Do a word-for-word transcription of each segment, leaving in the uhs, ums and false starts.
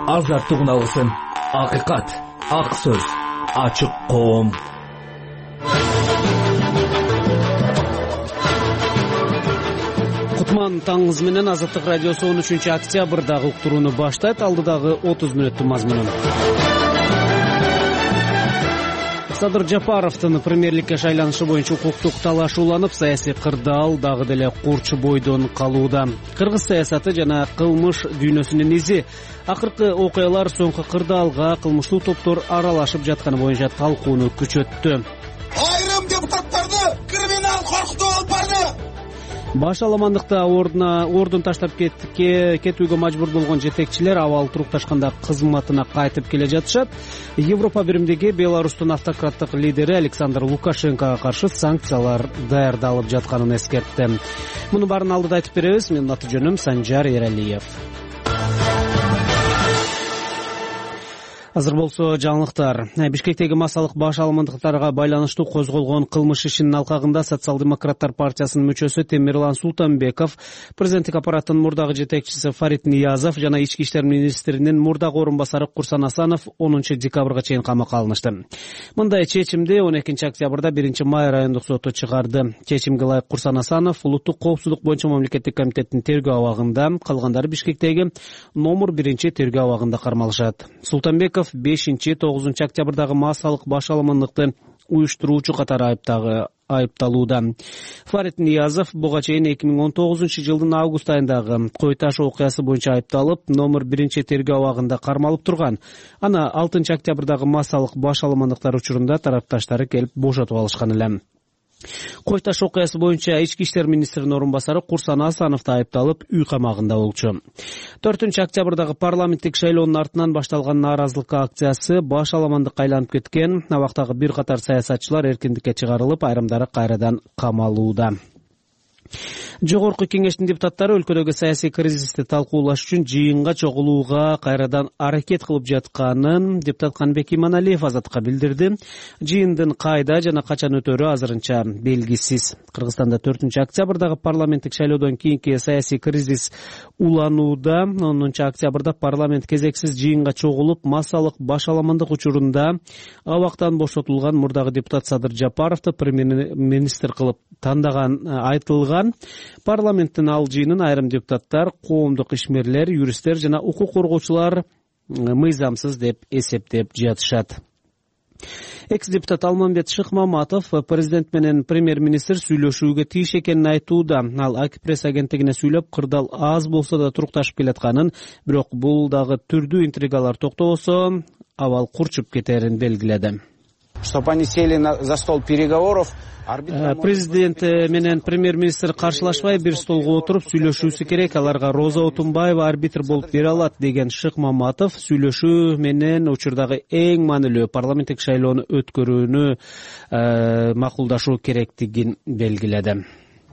азаттыгын Акыйкат, ак сөз, ачык коом. Кутман таңыңыз менен Азаттык радиосу он үчүнчү октябрдагы уктурууну баштайт. Алдыдагы отуз мүнөттүк мазмунун. Садыр Жапаровдун премьерликке шайланышы боюнча укуктук талаш уланып, саясий кырдаал дагы деле курч бойдон калууда. Кыргыз саясаты жана кылмыш дүйнөсүнүн изи. Акыркы окуялар соңку кырдаалга кылмыштуу топтор аралашып жатканы боюнча талкууну күчөттү. Айрым депутаттарды криминал коркутуп алып барды. Баш аламандыкта ордуна ордун таштап кетүүгө мажбур болгон жетекчилер абал турукташканда кызматына кайтып келе жатышат. Европа биримдиги Беларустун автократтык лидери Александр Лукашенкого каршы санкциялар даярдалып жатканын эскертти. Муну баарын алдыда айтып беребиз. Менин аты жөнүм Санжар Эралиев. Азыр болсо жаңылыктар. Бишкектеги массалык баш аламандыктарга байланыштуу козголгон кылмыш ишинин алкагында Социал-демократтар партиясынын мүчөсү Темирлан Султанбеков, президенттик аппараттын мурдагы жетекчиси Фарид Ниязов жана ички иштер министринин мурдагы орун басары Курсан Асанов онунчу декабрга чейин камакка алынышты. Мындай чечимди он экинчи октябрда биринчи май райондук соту чыгарды. Чечимге ылайык Курсан Асанов улуттук коопсуздук боюнча мамлекеттик комитеттин тергөө абагында, калгандары Бишкектеги номер биринчи тергөө абагында кармалышат. Султанбеков бешинчи тогузунчу октябрдагы массалык баш аламандыкты уюштуруучу катары айыптагы айыпталууда. Фарид Ниязов буга чейин эки миң он тогузунчу жылдын август айындагы Кой таш окуясы боюнча айыпталып, номер биринчи тергөө абагында кармалып турган. Аны алтынчы октябрдагы массалык баш аламандыктар учурунда тарапташтары келип бошотуп алышкан эле. Кой таш окуясы боюнча ички иштер министринин орун басары Курсан Асанов да айыпталып, үй камагында болчу. төртүнчү октябрдагы парламенттик шайлоонун артынан башталган нааразылык акциясы баш аламандыкка айланып кеткен. Абактагы бир катар саясатчылар эркиндикке чыгарылып, айрымдары кайрадан камалууда. Жогорку кеңештин депутаттары өлкөдөгү саясий кризисти талкуулаш үчүн жыйынга чогулууга кайрадан аракет кылып жатканын депутат Канбек Иманалиев Азаттыкка билдирди. Жыйындын кайда жана качан өтөрү азырынча белгисиз. Кыргызстанда төртүнчү октябрдагы парламенттик шайлоодон кийинки саясий кризис уланууда. онунчу октябрда парламент кезексиз жыйынга чогулуп, массалык баш аламандык учурунда абактан бошотулган мурдагы депутат Садыр Жапаровду премьер-министр кылып тандаган айтылган. Парламенттин ал жыйынын айрым депутаттар, коомдук ишмерлер, юристтер жана укук коргоочулар мыйзамсыз деп эсептеп жатышат. Экс-депутат Алмамбет Шыкмаматов президент менен премьер-министр сүйлөшүүгө тийиш экенин айтууда. Ал Ак пресс агенттигине сүйлөп, кырдаал аз болсо да турукташып келатканын, бирок бул дагы түрдүү интригалар токтобосо абал курчуп кетерин белгиледи. Чтобы они сели за стол переговоров. Президент менен премьер-министр каршылашпай бир столго отуруп сүйлөшүүсү керек. Аларга Роза Отунбаева арбитр болуп бере алат деген Шыкмаматов сүйлөшүү менен учурдагы эң маанилүү парламенттик шайлоону өткөрүүнү макулдашуу керектигин белгиледи.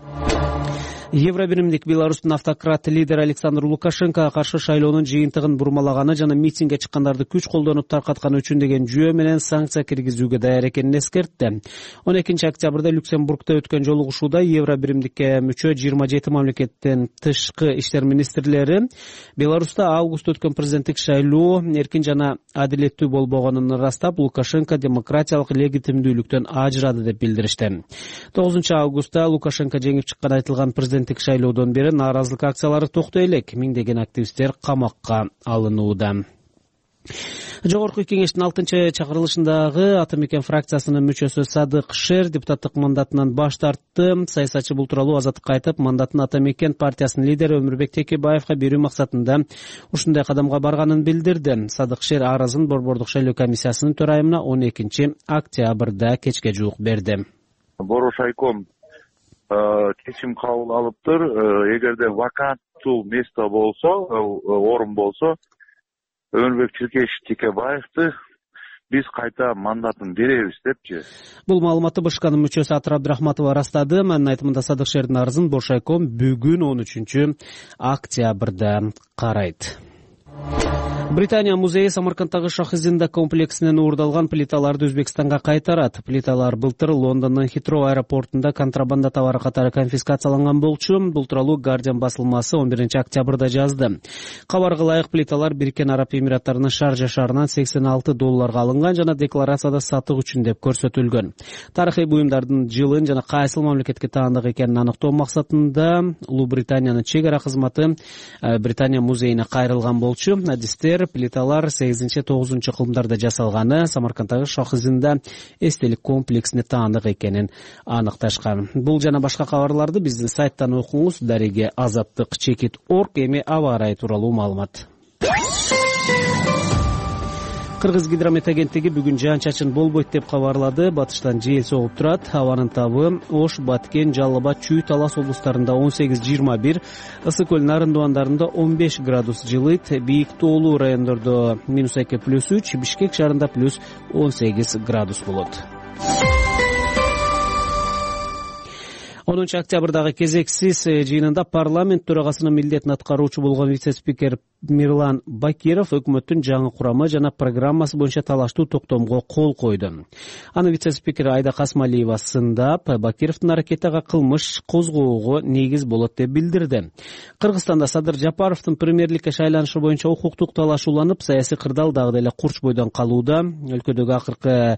Евробиримдик Беларустун автократ лидери Александр Лукашенкого каршы шайлоонун жыйынтыгын бурмалаганы жана митингге чыккандарды күч колдонуп таркатканы үчүн деген жүйө менен санкция киргизүүгө даяр экенин эскертти. он экинчи октябрда Люксембургда өткөн жолугушууда Евробиримдикке мүчө жыйырма жети мамлекеттин тышкы иштер министрлери Беларуста август өткөн президенттик шайлоо эркин жана адилеттүү болбогонун ырастап, Лукашенко демократиялык легитимдүүлүктөн ажырады деп билдиришти. тогузунчу августта Лукашенко жеңип чыккан айтылган президент шайлоодон бери нааразылык акциялары токтой элек. Миңдеген активисттер камакка алынууда. Жогорку кеңештин алтынчы чакырылышындагы Ата мекен фракциясынын мүчөсү Садык Шер депутаттык мандатынан баш тартты. Саясатчы бул тууралуу Азаттыкка айтып, мандатын Ата мекен партиясынын лидери Өмүрбек Текебаевга берүү максатында ушундай кадамга барганын билдирди. Садык Шер арызын Борбордук шайлоо комиссиясынын төрайымына он экинчи октябрда кечке жуук берди. Борошайком чечим кабыл алыптыр. Эгерде ваканттуу место болсо, орун болсо, Өмүрбек Текебаевди биз кайта мандатын беребиз депчи. Бул маалыматты БШКнын мүчөсү Атыр Абдрахматова ырастады. Анын айтымында Садык Шердин арызын Борошайком бүгүн он үчүнчү октябрда карайт. Британия музейи Самаркандтагы Шахизинда комплексинен уурдалган плиталарды Өзбекстанга кайтарат. Плиталар былтыр Лондондун Хитроу аэропортунда контрабанда товары катары конфискацияланган болчу. Бул тууралуу Guardian басылмасы он биринчи октябрда жазды. Кабарга ылайык плиталар Бириккен Араб Эмираттарынын Шаржа шаарынан сексен алты долларга алынган жана декларацияда сатык үчүн деп көрсөтүлгөн. Тарыхый буюмдардын жылын жана кайсыл мамлекетке таандык экенин аныктоо максатында Улуу Британиянын чек ара кызматы Британия музейине кайрылган болчу. Адистер плиталар сегизинчи тогузунчу кылымдарда жасалганы, Самаркандтагы Шахизинда эстелик комплексине таандык экенин аныкташкан. Бул жана башка кабарларды биздин сайттан окуңуз. Дареге азаттык чекит точка орг. Эми аба ырайы тууралуу маалымат. Кыргыз гидромет агенттиги бүгүн жаан-чачын болбойт деп кабарлады. Батыштан жел согуп турат. Абанын табы Ош, Баткен, Жалал Абад, Чүй, Талас облустарында он сегиз жыйырма бир, Ысык көл нарындыбандарында он беш градус жылыйт. Бийик тоолуу райондордо минус эки плюс үч, Бишкек шаарында плюс он сегиз градус болот. онунчу октябрдагы кезексиз жыйынында парламент төрагасынын милдетин аткаруучу болгон вице-спикер Мирлан Бакиров өкмөттүн жаңы курамы жана программасы боюнча талаштуу токтомго кол койду. Аны вице-спикер Айда Касмалиева сындап, Бакировдун аракети ага кылмыш козгоого негиз болот деп билдирди. Кыргызстанда Садыр Жапаровдун премьерликке шайланышы боюнча укуктук талашууланып, саясий кырдаал дагы деле курч бойдон калууда. Өлкөдөгү акыркы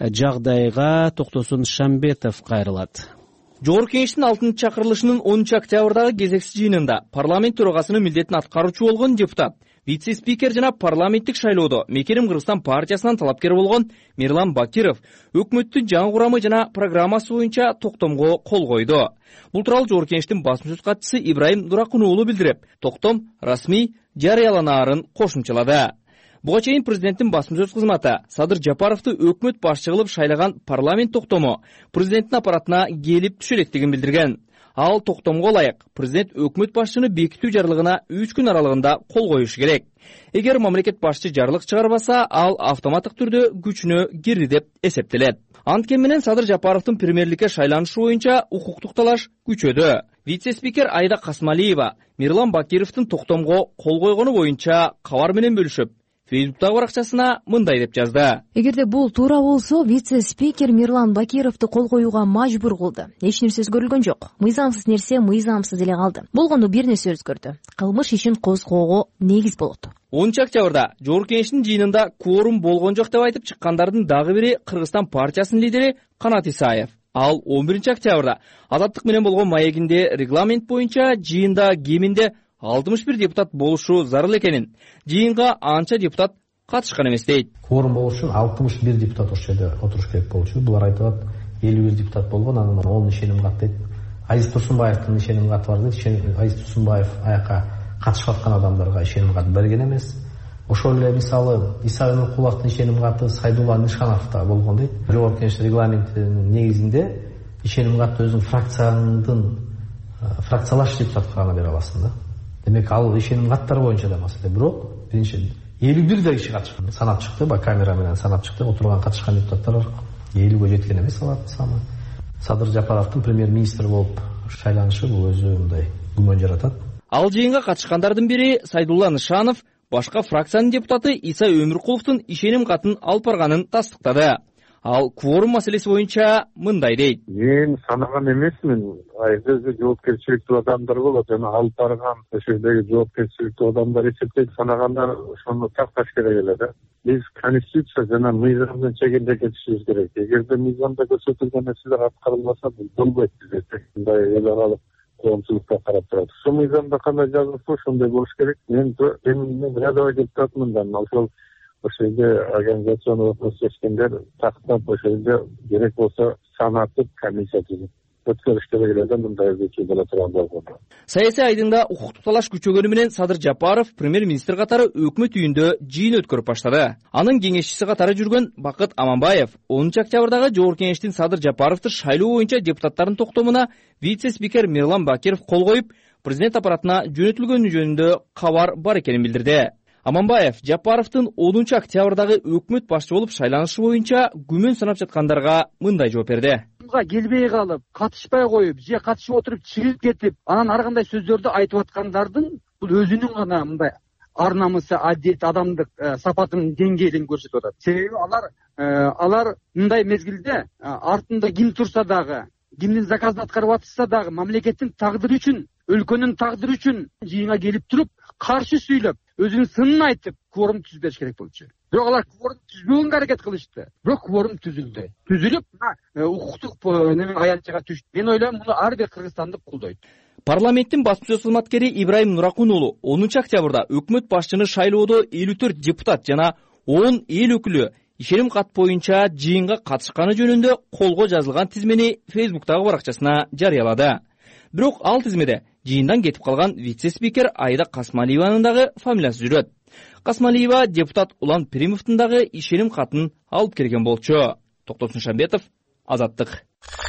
жагдайга токтосун Шамбетов кайрылат. Жогорку Кеңештин алтынчы чакырылышынын онунчу октябрдагы кезексиз жыйынында парламент төрагасынын милдетин аткаруучу болгон депутат, вице-спикер жана парламенттик шайлоодо Мекерим Кыргызстан партиясынан талапкер болгон Мирлан Бакиров өкмөттүн жаңы курамы жана программасы боюнча токтомго кол койду. Бул тууралуу Жогорку Кеңештин басма сөз катчысы Ибраим Дуракун уулу билдирип, токтом расмий жарыяланаарын кошумчалады. Буга чейин президенттин басма сөз кызматы Садыр Жапаровду өкмөт башчы кылып шайлаган парламент токтому президенттин аппаратына келип түшө электигин билдирген. Ал токтомго ылайык президент өкмөт башчыны бекитүү жарлыгына үч күн аралыгында кол коюшу керек. Эгер мамлекет башчы жарлык чыгарбаса, ал автоматтык түрдө күчүнө кирди деп эсептелет. Анткени менен Садыр Жапаровдун премьерликке шайланышы боюнча укуктук талаш күчөдү. Вице-спикер Айда Касмалиева Мирлан Бакировдун токтомго кол койгону боюнча кабар менен бөлүшүп, Фейсбуктагы баракчасына мындай деп жазды. Эгерде бул туура болсо, вице-спикер Мирлан Бакировду кол коюуга мажбур кылды. Эч нерсе өзгөрүлгөн жок. Мыйзамсыз нерсе мыйзамсыз эле калды. Болгондо бир нерсе өзгөрдү. Кылмыш ишин козгоого негиз болот. онунчу октябрда Жогорку Кеңештин жыйынында кворум болгон жок деп айтып чыккандардын дагы бири Кыргызстан партиясынын лидери Канат Исаев. Ал он биринчи октябрда Азаттык менен болгон маегинде регламент боюнча жыйында кеминде алтымыш бир депутат болушу зарыл экенин, жыйынга анча депутат катышкан эмес дейт. Кворум болуш үчүн алтымыш бир депутат ошол жерде отуруш керек болчу. Булар айтат, элүү бир депутат болгон, анан он ишеним кат дейт. Азиз Турсунбаевдин ишеним каты бар дейт. Азиз Турсунбаев аяка катышып аткан адамдарга ишеним кат берген эмес. Ошол эле мисалы Иса Нуркуловдун ишеним каты Сайдулла Нишановдо болгон дейт. Жогорку Кеңеш регламентинин негизинде ишеним катты өзүң фракциянын фракциялаш депутатка гана бере аласың да. Демек ал ишеним каттары боюнча да маселе. Бирок биринчи элүү бир да киши катышкан. Санап чыкты, ба камера менен санап чыкты. Отурган катышкан депутаттар элүүгө жеткен эмес алардын саны. Садыр Жапаровдун премьер-министр болуп шайланышы бул өзү мындай күмөн жаратат. Ал жыйынга катышкандардын бири Сайдулла Нышанов башка фракциянын депутаты Иса Өмүркуловдун ишеним катын алып барганын тастыктады. Ал кворум маселеси боюнча мындай дейт. Мен санаган эмесмин. Айдызы жоопкерчиликтүү адамдар болот. Жана алып барган ошондой жоопкерчиликтүү адамдар эсептейт, санагандар ошону такташ керек эле да. Биз конституция жана мыйзамдын чегинде кетишибиз керек. Эгерде мыйзамда көрсөтүлгөн нерселер аткарылбаса, бул болбойт бизде. Мындай эл аралык коомчулукка карап турат. Ошол мыйзамда кандай жазылса, ошондой болуш керек. Мен мен рядовой депутатмын да, ошол ошол жерде организационный вопрос чечкендер тактап ошол жерде керек болсо санатып комиссия түзүп өткөрүш керек эле да, мындай өзгөчө боло турган болгондо. Саясий айдыңда укуктук талаш күчөгөнү менен Садыр Жапаров премьер-министр катары өкмөт үйүндө жыйын өткөрүп баштады. Анын кеңешчиси катары жүргөн Бакыт Аманбаев онунчу октябрдагы Жогорку Кеңештин Садыр Жапаровду шайлоо боюнча депутаттардын токтомуна вице-спикер Мирлан Бакиров кол коюп, президент аппаратына жөнөтүлгөнү жөнүндө кабар бар экенин билдирди. Аманбаев Жапаровдун онунчу октябрдагы өкмөт башчы болуп шайланышы боюнча күмөн санап жаткандарга мындай жооп берди. Келбей калып, катышпай коюп, же катышып отуруп чыгып кетип, анан ар кандай сөздөрдү айтып аткандардын бул өзүнүн гана мындай ар намысы, адет, адамдык сапатынын деңгээлин көрсөтүп атат. Себеби алар алар мындай мезгилде артында ким турса дагы, кимдин заказын аткарып атса дагы мамлекеттин тагдыры үчүн, өлкөнүн тагдыры үчүн жыйынга келип туруп, каршы сүйлөп, өзүнүн сынын айтып, кворум түзбөш керек болчу. Бирок алар кворум түзбөгөнгө аракет кылышты. Бирок кворум түзүлдү. Түзүлүп, укуктук неме аянтчага түштү. Мен ойлойм, муну ар бир кыргызстандык колдойт. Парламенттин басма сөз кызматкери Ибрайым Нуракунулу онунчу октябрда өкмөт башчыны шайлоодо элүү төрт депутат жана он эл өкүлү ишеним кат боюнча жыйынга катышканы жөнүндө колго жазылган тизмени Фейсбуктагы баракчасына жарыялады. Бирок ал тизмеде жыйындан кетип калган вице-спикер Аида Касмалиеванын дагы фамилиясы жүрөт. Касмалиева депутат Улан Пиримовдун дагы ишеним катын алып келген болчу. Токтосун Шамбетов, Азаттык.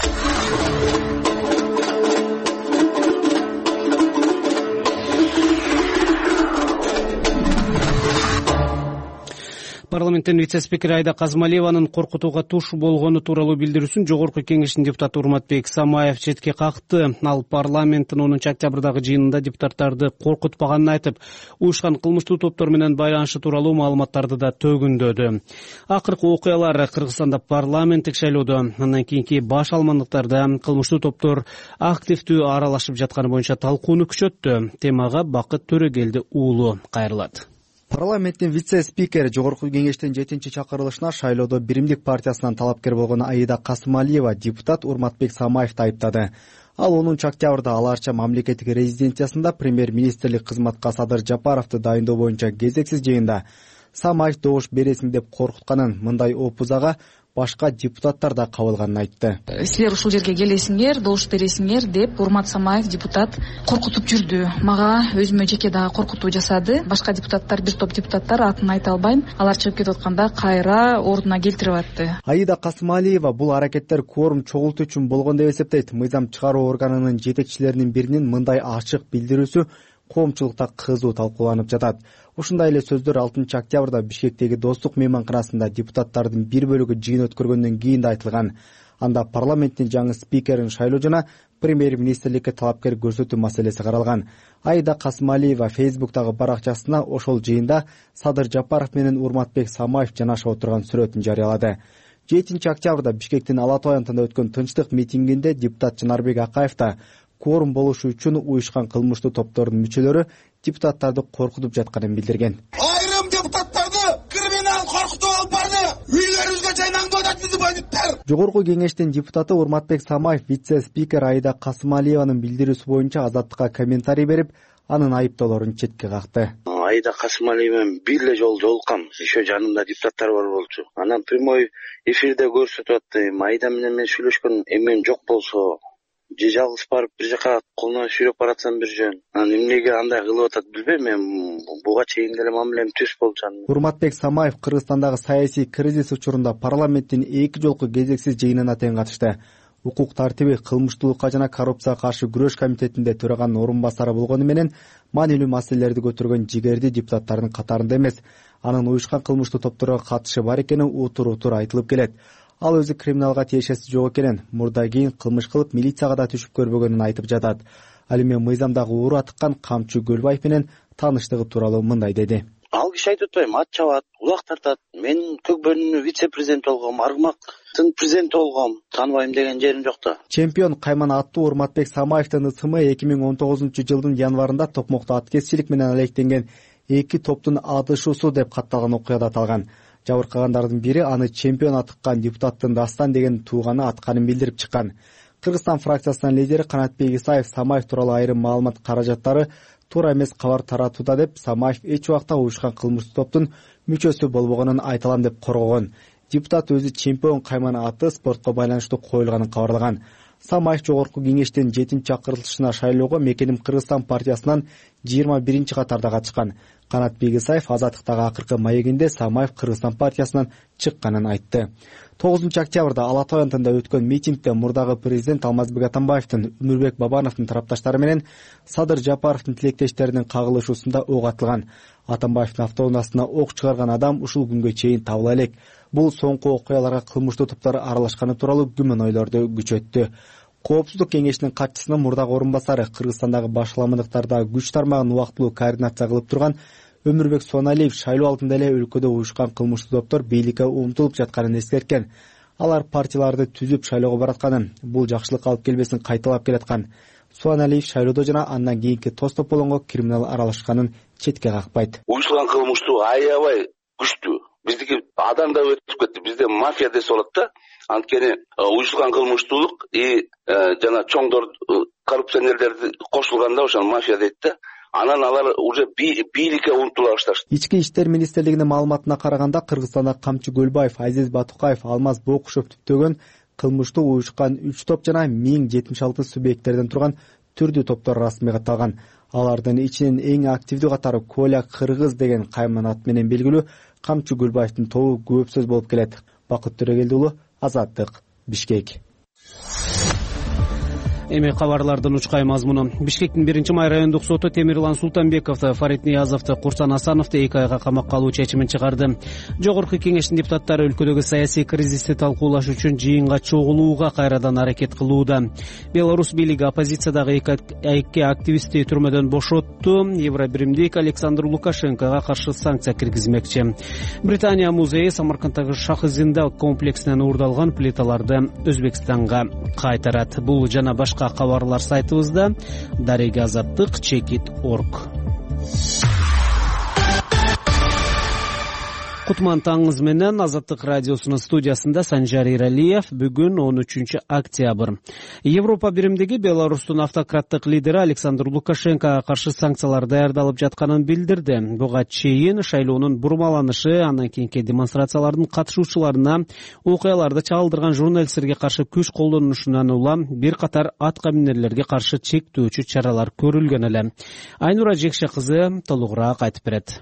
Парламенттин вице-спикери Аида Касмалиеванын коркутууга туш болгону тууралуу билдирүүсүн Жогорку Кеңештин депутаты Урматбек Самаев четке какты. Ал парламенттин онунчу октябрдагы жыйынында депутаттарды коркутпаганын айтып, уюшкан кылмыштуу топтор менен байланышы тууралуу маалыматтарды да төгүндөдү. Акыркы окуялар Кыргызстанда парламенттик шайлоодо андан кийинки баш алмандыктарда кылмыштуу топтор активдүү аралашып жатканы боюнча талкууну күчөттү. Темага Бакыт Төрөгелди уулу кайрылат. Парламенттин вице-спикери Жогорку Кеңештин жетинчи чакырылышына шайлоодо Биримдик партиясынан талапкер болгон Аида Касмалиева депутат Урматбек Самаевди айыптады. Ал онунчу октябрда аларча мамлекеттик резиденциясында премьер-министрлик кызматка Садыр Жапаровду дайындоо боюнча кезексиз жыйында Самаев добуш бересиң деп коркутканын, мындай опузага башка депутаттар да кабылганын айтты. Силер ушул жерге келесиңер, добуш бересиңер деп Урмат Самаев депутат коркутуп жүрдү. Мага өзүмө жеке дагы коркутуу жасады. Башка депутаттар, бир топ депутаттар, атын айта албайм, алар чыгып кетип атканда кайра ордуна келтирип атты. Аида Касмалиева бул аракеттер кворум чогултуу үчүн болгон деп эсептейт. Мыйзам чыгаруу органынын жетекчилеринин биринин мындай ачык билдирүүсү коомчулукта кызуу талкууланып жатат. Ушундай эле сөздөр алтынчы октябрда Бишкектеги Достук мейманканасында депутаттардын бир бөлүгү жыйын өткөргөндөн кийин да айтылган. Анда парламенттин жаңы спикерин шайлоо жана премьер-министрликке талапкер көрсөтүү маселеси каралган. Аида Касмалиева Фейсбуктагы баракчасына ошол жыйында Садыр Жапаров менен Урматбек Самаев жанашып отурган сүрөтүн жарыялады. жетинчи октябрда Бишкектин Ала Тоо аянтында өткөн тынчтык митингинде депутат Жанарбек Акаев да кворум болушу үчүн уюшкан кылмыштуу топтордун мүчөлөрү депутаттарды коркутуп жатканын билдирген. Айрым депутаттарды криминал коркутуп алып барды. Үйлөрүбүзгө жайнаңдып атат биздин бандиттер. Жогорку Кеңештин депутаты Урматбек Самаев вице-спикер Аида Касмалиеванын билдирүүсү боюнча Азаттыкка комментарий берип, анын айыптоолорун четке какты. Аида Касмалиева менен бир эле жолу жолуккам. Еще жанымда депутаттар бар болчу. Анан прямой эфирде көрсөтүп атты. Аида менен мен сүйлөшкөн эмем жок болсо, же жалгыз барып бир жака колуна сүйрөп баратсам бир жөн. Анан эмнеге андай кылып атат билбейм, мен буга чейин деле мамилем түз болчу. Урматбек Самаев Кыргызстандагы саясий кризис учурунда парламенттин эки жолку кезексиз жыйынына тең катышты. Укук тартиби, кылмыштуулукка жана коррупцияга каршы күрөш комитетинде төраганын орун басары болгону менен маанилүү маселелерди көтөргөн жигерди депутаттардын катарында эмес. Анын уюшкан кылмыштуу топторго катышы бар экени утур-утур айтылып келет. Ал өзү криминалга тиешеси жок экенин, мурда кийин кылмыш кылып милицияга да түшүп көрбөгөнүн айтып жатат. Ал эми мыйзамдагы уура тыккан Камчы Көлбаев менен тааныштыгы тууралуу мындай деди. Ал киши айтып атпайбы, ат чабат, улак тартат. Мен Көкбөрүнүн вице-президенти болгом, Аргымактын президенти болгом, тааныбайм деген жерим жок да. Чемпион кайман аттуу Урматбек Самаевдин ысымы эки миң он тогузунчу жылдын январында Токмокто аткезчилик менен алектенген эки топтун адышуусу деп катталган окуяда аталган. Жабыркагандардын бири аны чемпион атыккан депутаттын Дастан деген тууганы атканын билдирип чыккан. Кыргызстан фракциясынын лидери Канатбек Исаев Самаев тууралуу айрым маалымат каражаттары туура эмес кабар таратууда деп, Самаев эч убакта уюшкан кылмыштуу топтун мүчөсү болбогонун айталам деп коргогон. Депутат өзү чемпион кайман аты спортко байланыштуу коюлганын кабарлаган. Самаев Жогорку Кеңештин жетинчи чакырылышына шайлоого Мекеним Кыргызстан партиясынан жыйырма биринчи катарда катышкан. Канатбек Исаев Азаттыктагы акыркы маегинде Самаев Кыргызстан партиясынан чыкканын айтты. тогузунчу октябрда Ала Тоо аянтында өткөн митингде мурдагы президент Алмазбек Атамбаевдин, Өмүрбек Бабановдун тарапташтары менен Садыр Жапаровдун тилектештеринин кагылышуусунда ок атылган. Атамбаевдин автоунаасына ок чыгарган адам ушул күнгө чейин табыла элек. Бул соңку окуяларга кылмыштуу топтор аралашканы тууралуу күмөн ойлорду күчөттү. Коопсуздук кеңешинин катчысынын мурдагы орун басары, Кыргызстандагы башаламандыктарда күч тармагын убактылуу координация кылып турган Өмүрбек Суаналиев шайлоо алдында эле өлкөдө уюшкан кылмыштуу топтор бийликке умтулуп жатканын эскерткен. Алар партияларды түзүп шайлоого баратканын, бул жакшылыкка алып келбесин кайталап келаткан. Суаналиев шайлоодо жана андан кийинки тоз тополоңго криминал аралашканын четке какпайт. Уюшкан кылмыштуу аябай күчтүү. Биздики адам да өтүп кетти. Бизде мафия десе болот да. Анткени уюшкан кылмыштуулук и жана чоңдор коррупционерлерди кошулганда ошол мафия дейт да. Анан алар уже бийликке умтула башташты. Ички иштер министрлигинин маалыматына караганда Кыргызстанда Камчы Көлбаев, Азиз Батукаев, Алмаз Бокушев түптөгөн кылмыштуу уюшкан үч топ жана миң жетимиш алты субъекттерден турган түрдүү топтор расмий катталган. Алардын ичинен эң активдүү катары Коля Кыргыз деген кайман ат менен белгилүү Камчы Көлбаевдин тобу көп сөз болуп келет. Бакыт Төрөгелди уулу, Азаттык, Бишкек. Эми кабарлардын учкай мазмуну. Бишкектин биринчи май райондук соту Темирлан Султанбековду, Фарид Ниязовду, Курсан Асановду эки айга камакка алуу чечимин чыгарды. Жогорку кеңештин депутаттары өлкөдөгү саясий кризисти талкуулаш үчүн жыйынга чогулууга кайрадан аракет кылууда. Беларусь бийлиги оппозициядагы эки активистти түрмөдөн бошотту. Евробиримдик Александр Лукашенкого каршы санкция киргизмекчи. Британия музейи Самарканддагы Шах-Зиндал комплексинен уурдалган плиталарды Өзбекстанга кайтарат. Бул жана башка кабарлар сайтыбызда. Дарега Азаттык, чекит точка орг. Кутман таңыңыз менен Азаттык радиосунун студиясында Санжар Иралиев. Бүгүн он үчүнчү октябрь. Европа биримдиги Беларустун автократтык лидери Александр Лукашенкого каршы санкциялар даярдалып жатканын билдирди. Буга чейин шайлоонун бурмаланышы, андан кийинки демонстрациялардын катышуучуларына окуяларды чагылдырган журналисттерге каршы күч колдонушунан улам бир катар атка минерлерге каршы чектөөчү чаралар көрүлгөн эле. Айнура Жекше кызы толугураак айтып берет.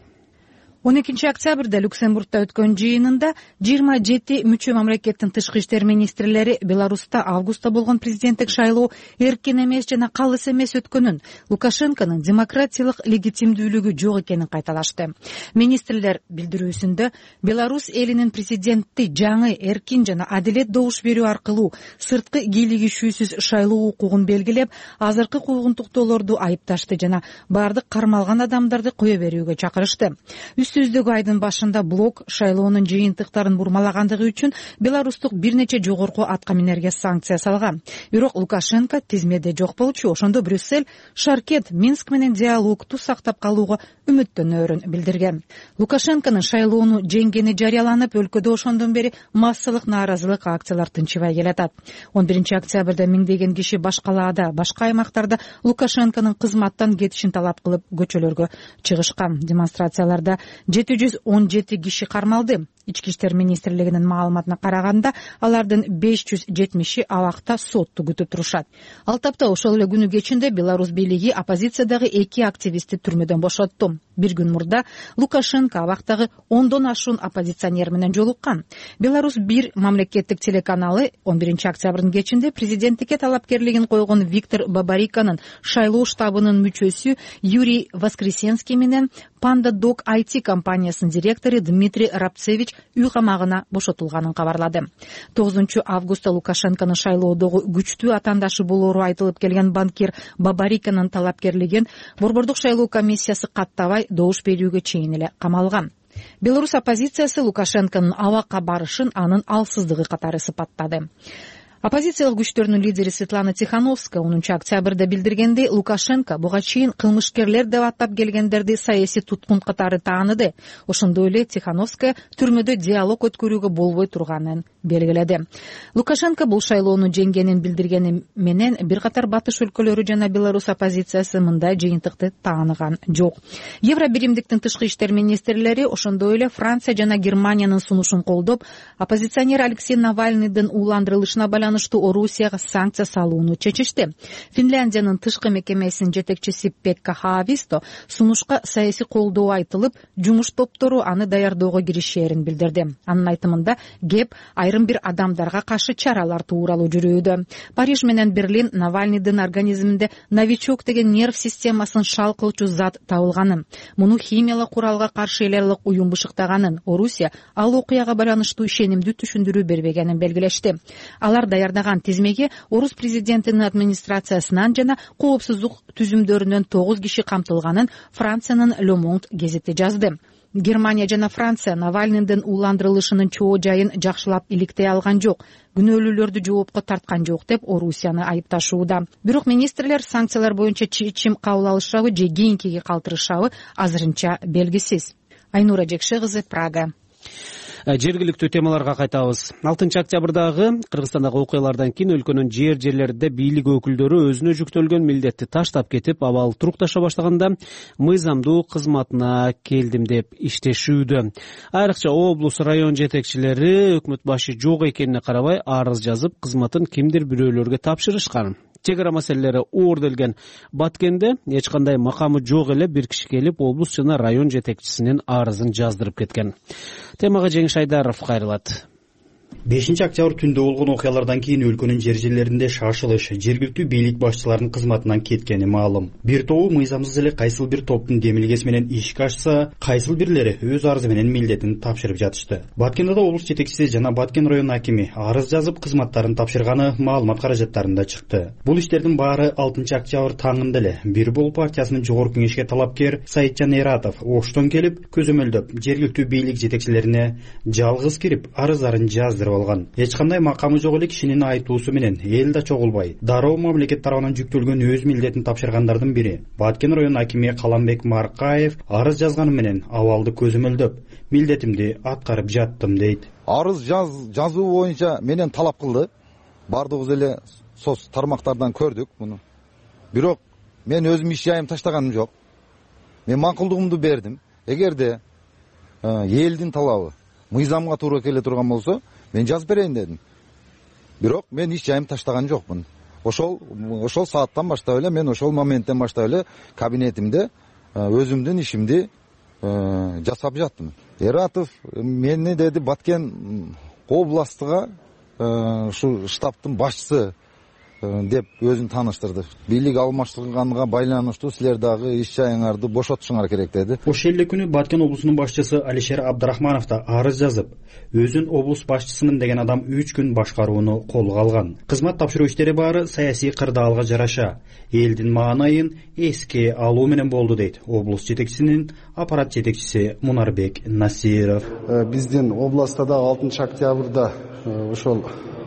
он экинчи октябрда Люксембургда өткөн жыйынында жыйырма жети мүчө мамлекеттин тышкы иштер министрлери Беларуста августта болгон президенттик шайлоо эркин эмес жана калыс эмес өткөнүн, Лукашенконун демократиялык легитимдүүлүгү жок экенин кайталашты. Министрлер билдирүүсүндө Беларусь элинин президентти жаңы эркин жана адилет добуш берүү аркылуу сырткы кийлигишүүсүз шайлоо укугун белгилеп, азыркы куугунтуктоолорду айыпташты жана бардык кармалган адамдарды кое берүүгө чакырышты. Үстүздөгү айдын башында блок шайлоонун жыйынтыктарын бурмалагандыгы үчүн беларустук бир нече жогорку атка минерге санкция салган. Бирок Лукашенко тизмеде жок болчу. Ошондо Брюссель Шаркет Минск менен диалогду сактап калууга үмүттөнөөрүн билдирген. Лукашенконун шайлоону жеңгени жарыяланып, өлкөдө ошондон бери массалык нааразылык акциялар тынчыбай келатат. он биринчи октябрда миңдеген киши баш калаада, башка аймактарда Лукашенконун кызматтан кетишин талап кылып көчөлөргө чыгышкан. Демонстрацияларда жети жүз он жети киши кармалды. Ички иштер министрлигинин маалыматына караганда, алардын беш жүз жетимиши абакта сотту күтүп турушат. Ал тапта ошол эле күнү кечинде Беларусь бийлиги оппозициядагы эки активистти түрмөдөн бошотту. Бир күн мурда Лукашенко абактагы ондон ашуун оппозиционер менен жолуккан. Беларусь бир мамлекеттик телеканалы он биринчи октябрдын кечинде президенттикке талапкерлигин койгон Виктор Бабариканын шайлоо штабынын мүчөсү Юрий Воскресенский менен Panda Dog ай ти компаниясынын директору Дмитрий Рабцевич үй камагына бошотулганын кабарлады. тогузунчу августта Лукашенконун шайлоодогу күчтүү атандашы болоору айтылып келген банкир Бабариканын талапкерлигин Борбордук шайлоо комиссиясы каттабай добуш берүүгө чейин эле камалган. Беларусь оппозициясы Лукашенконун абакка барышын анын алсыздыгы катары сыпаттады. Оппозициялык күчтөрдүн лидери Светлана Тихановская онунчу октябрда билдиргендей, Лукашенко буга чейин кылмышкерлер деп аттап келгендерди саясий туткун катары тааныды. Ошондой эле Тихановская түрмөдө диалог өткөрүүгө болбой турганын белгиледи. Лукашенко бул шайлоону жеңгенин билдиргени менен бир катар батыш өлкөлөрү жана Беларусь оппозициясы мындай жыйынтыкты тааныган жок. Евробиримдиктин тышкы иштер министрлери ошондой эле Франция жана Германиянын сунушун колдоп, оппозиционер Алексей Навальныйдын ууландырылышына байланыштуу Орусияга санкция салууну чечишти. Финляндиянын тышкы мекемесинин жетекчиси Пекка Хааvisто сунушка саясий колдоо айтылып, жумуш топтору аны даярдоого киришээрин билдирди. Анын айтымында кеп айрым бир адамдарга каршы чаралар тууралуу жүрүүдө. Париж менен Берлин Навальныйдын организминде новичок деген нерв системасын шалкылчу зат табылганын, муну химиялык куралга каршы элерлик уюм бышыктаганын, Орусия ал окуяга байланыштуу ишенимдүү түшүндүрүү бербегенин белгилешти. Алар даярдаган тизмеге орус президентинин администрациясынан жана коопсуздук түзүмдөрүнөн тогуз киши камтылганын Франциянын Le Monde гезити жазды. Германия жана Франция Навальныйдын ууландырылышынын чоо жайын жакшылап иликтей алган жок, күнөөлүүлөрдү жоопко тарткан жок деп Орусияны айыпташууда. Бирок министрлер санкциялар боюнча чечим кабыл алышабы же кийинкиге калтырышабы азырынча белгисиз. Айнура Жекше кызы, Прага. Жергиликтүү темаларга кайтабыз. алтынчы октябрдагы Кыргызстандагы окуялардан кийин өлкөнүн жер жерлеринде бийлик өкүлдөрү өзүнө жүктөлгөн милдетти таштап кетип, абал турукташа баштаганда мыйзамдуу кызматына келдим деп иштешүүдө. Айрыкча облус, район жетекчилери өкмөт башы жок экенине карабай арыз жазып, кызматын кимдир бирөөлөргө тапшырышкан. Чек ара маселелери оорделген Баткенде эч кандай макамы жок эле бир киши келип, облус жана район жетекчисинин арызын жаздырып кеткен. Темага Жеңиш Айдаров кайрылат. бешинчи октябрь түндө болгон окуялардан кийин өлкөнүн жер жерлеринде шашылыш, жергиликтүү бийлик башчыларынын кызматынан кеткени маалым. Бир тобу мыйзамсыз эле кайсыл бир топтун демилгеси менен ишке ашса, кайсыл бирлери өз арызы менен милдетин тапшырып жатышты. Баткендде облус жетекчиси жана Баткен район акими арыз жазып, кызматтарын тапшырганы маалымат каражаттарында чыкты. Бул иштердин баары алтынчы октябрь таңында эле Бир Бол партиясынын жогорку кеңешке талапкер Саитжан Эратов Оштон келип, көзөмөлдөп, жергиликтүү бийлик жетекчилерине жалгыз кирип арыздарын жаздырып алган. Эч кандай макамы жок эле кишинин айтуусу менен эл да чогулбай, дароо мамлекет тарабынан жүктөлгөн өз милдетин тапшыргандардын бири Баткен район акими Каламбек Маркаев арыз жазганы менен абалды көзөмөлдөп, милдетимди аткарып жаттым дейт. Арыз жаз, жазуу боюнча менен талап кылды. Бардыгыбыз эле соц тармактардан көрдүк муну. Бирок мен өзүм иш жайым таштаганым жок. Мен макулдугумду бердим. Эгерде элдин талабы мыйзамга туура келе турган болсо, мен жазып берейин дедим. Бирок мен иш жайым таштаган жокмун. Ошол ошол сааттан баштап эле, мен ошол моменттен баштап эле кабинетимде өзүмдүн ишимди жасап жаттым. Эратов мени деди Баткен областыга ушу штабтын башчысы деп өзүн тааныштырды. Бийлик алмаштырганга байланыштуу силер дагы иш жайыңарды бошотушуңар керек деди. Ошол эле күнү Баткен облусунун башчысы Алишер Абдрахманов да арыз жазып, өзүн облус башчысымын деген адам үч күн башкарууну колго алган. Кызмат тапшыруу иштери баары саясий кырдаалга жараша, элдин маанайын эске алуу менен болду дейт облус жетекчисинин аппарат жетекчиси Мунарбек Насиров. Биздин областта да алтынчы октябрда ошол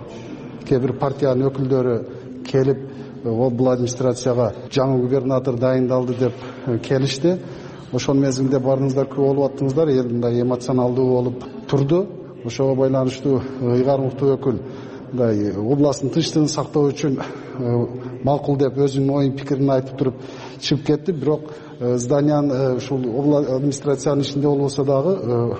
кээ бир партиянын өкүлдөрү келип, бул администрацияга жаңы губернатор дайындалды деп келишти. Ошол мезгилде баарыңыздар күбө болуп аттыңыздар, эл мындай эмоционалдуу болуп турду. Ошого байланыштуу ыйгар муктуу өкүл мындай областтын тынчтыгын сактоо үчүн макул деп өзүнүн оюн пикирин айтып туруп чыгып кетти. Бирок зданиянын ушул администрациянын ичинде болбосо дагы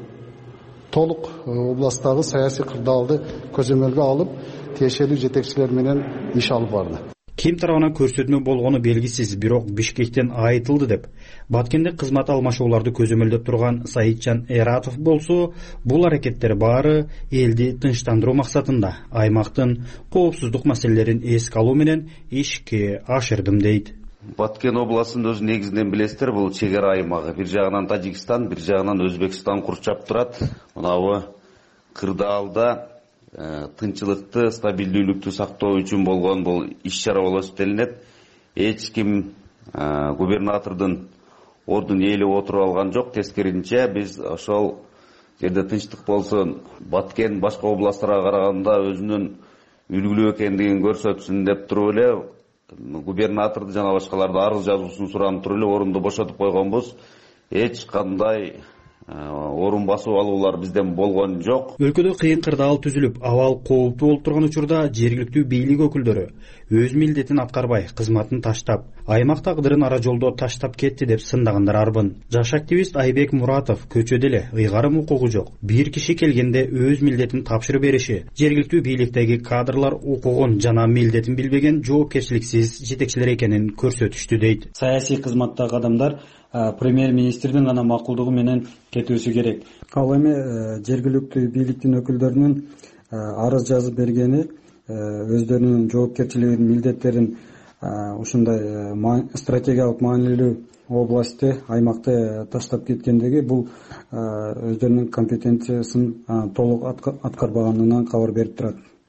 толук областтагы саясий кырдаалды көзөмөлгө алып, тиешелүү жетекчилер менен иш алып барды. Ким тарабынан көрсөтмө болгону белгисиз, бирок Бишкектен айтылды деп Баткенде кызмат алмашууларды көзөмөлдөп турган Саитжан Эратов болсо, бул аракеттер баары элди тынчтандыруу максатында аймактын коопсуздук маселелерин эске алуу менен ишке ашырдым дейт. Баткен областын өзү негизинен билесиздер, бул чек ара аймагы. Бир жагынан Тажикстан, бир жагынан Өзбекстан курчап турат. Мынабы кырдаалда тынчылыкты, стабилдүүлүктү сактоо үчүн болгон бул иш-чара болуп эсептелинет. Эч ким губернатордун ордун ээлеп отуруп алган жок. Тескерисинче биз ошол жерде тынчтык болсун, Баткен башка областтарга караганда өзүнүн үлгүлүү экендигин көрсөтсүн деп туруп эле губернаторду жана башкаларды арыз жазуусун суранып туруп эле орунду бошотуп койгонбуз. Эч кандай орун басып алуулар бизден болгон жок. Өлкөдө кыйын кырдаал түзүлүп, абал кооптуу болуп турган учурда жергиликтүү бийлик өкүлдөрү өз милдетин аткарбай, кызматын таштап, аймак тагдырын ара жолдо таштап кетти деп сындагандар арбын. Жаш активист Айбек Муратов көчөдө эле ыйгарым укугу жок, бир киши келгенде өз милдетин тапшырып бериши, жергиликтүү бийликтеги кадрлар укугун жана милдетин билбеген жоопкерчиликсиз жетекчилер экенин көрсөтүштү дейт. Саясий кызматтагы адамдар премьер-министрдин гана макулдугу менен кетүүсү керек. Ал эми жергиликтүү бийликтин өкүлдөрүнүн арыз жазып бергени, өздөрүнүн жоопкерчилигин, милдеттерин ушундай стратегиялык маанилүү областты, аймакты таштап кеткендиги бул өздөрүнүн компетенциясын толук аткарбаганынан кабар берип турат.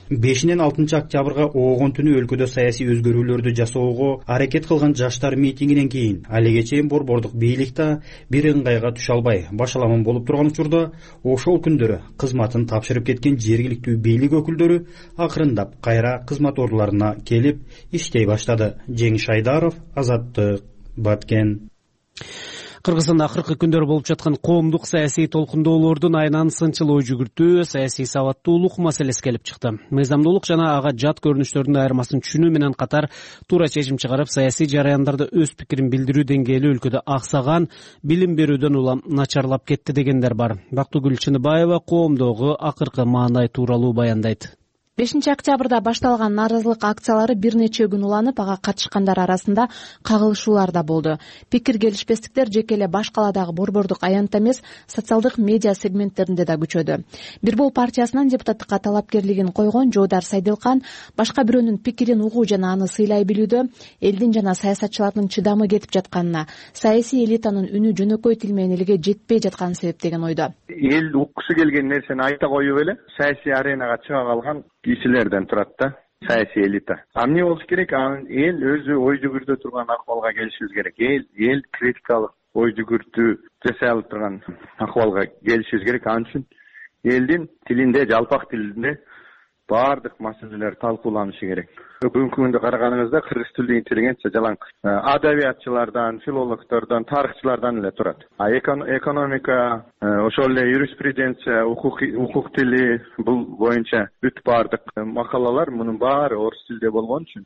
бешинен алтынчы октябрга оогон түнү өлкөдө саясий өзгөрүүлөрдү жасоого аракет кылган жаштар митингинен кийин алиге чейин борбордук бийлик да бир ыңгайга түшө албай башаламан болуп турган учурда ошол күндөрү кызматын тапшырып кеткен жергиликтүү бийлик өкүлдөрү акырындап кайра кызмат ордуларына келип иштей баштады. Жеңиш Айдаров, Азаттык, Баткен. Кыргызстанда акыркы күндөр болуп жаткан коомдук саясий толкундоолордун айынан сынчыл ой жүгүртүү, саясий сабаттуулук маселеси келип чыкты. Мыйзамдуулук жана ага жат көрүнүштөрдүн айырмасын түшүнүү менен катар туура чечим чыгарып, саясий жараяндарда өз пикирин билдирүү деңгээли өлкөдө аксаган, билим берүүдөн улам начарлап кетти дегендер бар. Бактыгүл Чыныбаева коомдогу акыркы маанай тууралуу баяндайт. бешинчи октябрда башталган нааразылык акциялары бир нече күн уланып, ага катышкандар арасында кагылышуулар да болду. Пикир келишпестиктер жеке эле баш каладагы борбордук аянтта эмес, социалдык медиа сегменттеринде да күчөдү. Бирбол партиясынан депутаттыкка талапкерлигин койгон Жоодар Сайдылкан башка бирөөнүн пикирин угуу жана аны сыйлай билүүдө элдин жана саясатчылардын чыдамы кетип жатканына, саясий элитанын үнү жөнөкөй тил менен элге жетпей жатканы себеп деген ойдо. Эл уккусу келген нерсени айта коюп эле саясий аренага чыга калган кишилерден турат да, саясий элита. А эмне болуш керек? Эл өзү ой жүгүртө турган акыбалга келишибиз керек. Эл эл критикалык ой жүгүртүү жасай алып турган акыбалга келишибиз керек. Ал үчүн элдин тилинде, жалпак тилинде баардык маселелер талкууланышы керек. Бүгүнкү күндө караганыңызда кыргыз тилдүү интеллигенция жалаң адабиятчылардан, филологдордон, тарыхчылардан эле турат. А экономика, ошол эле юриспруденция, укук тили бул боюнча бүт баардык макалалар мунун баары орус тилде болгон үчүн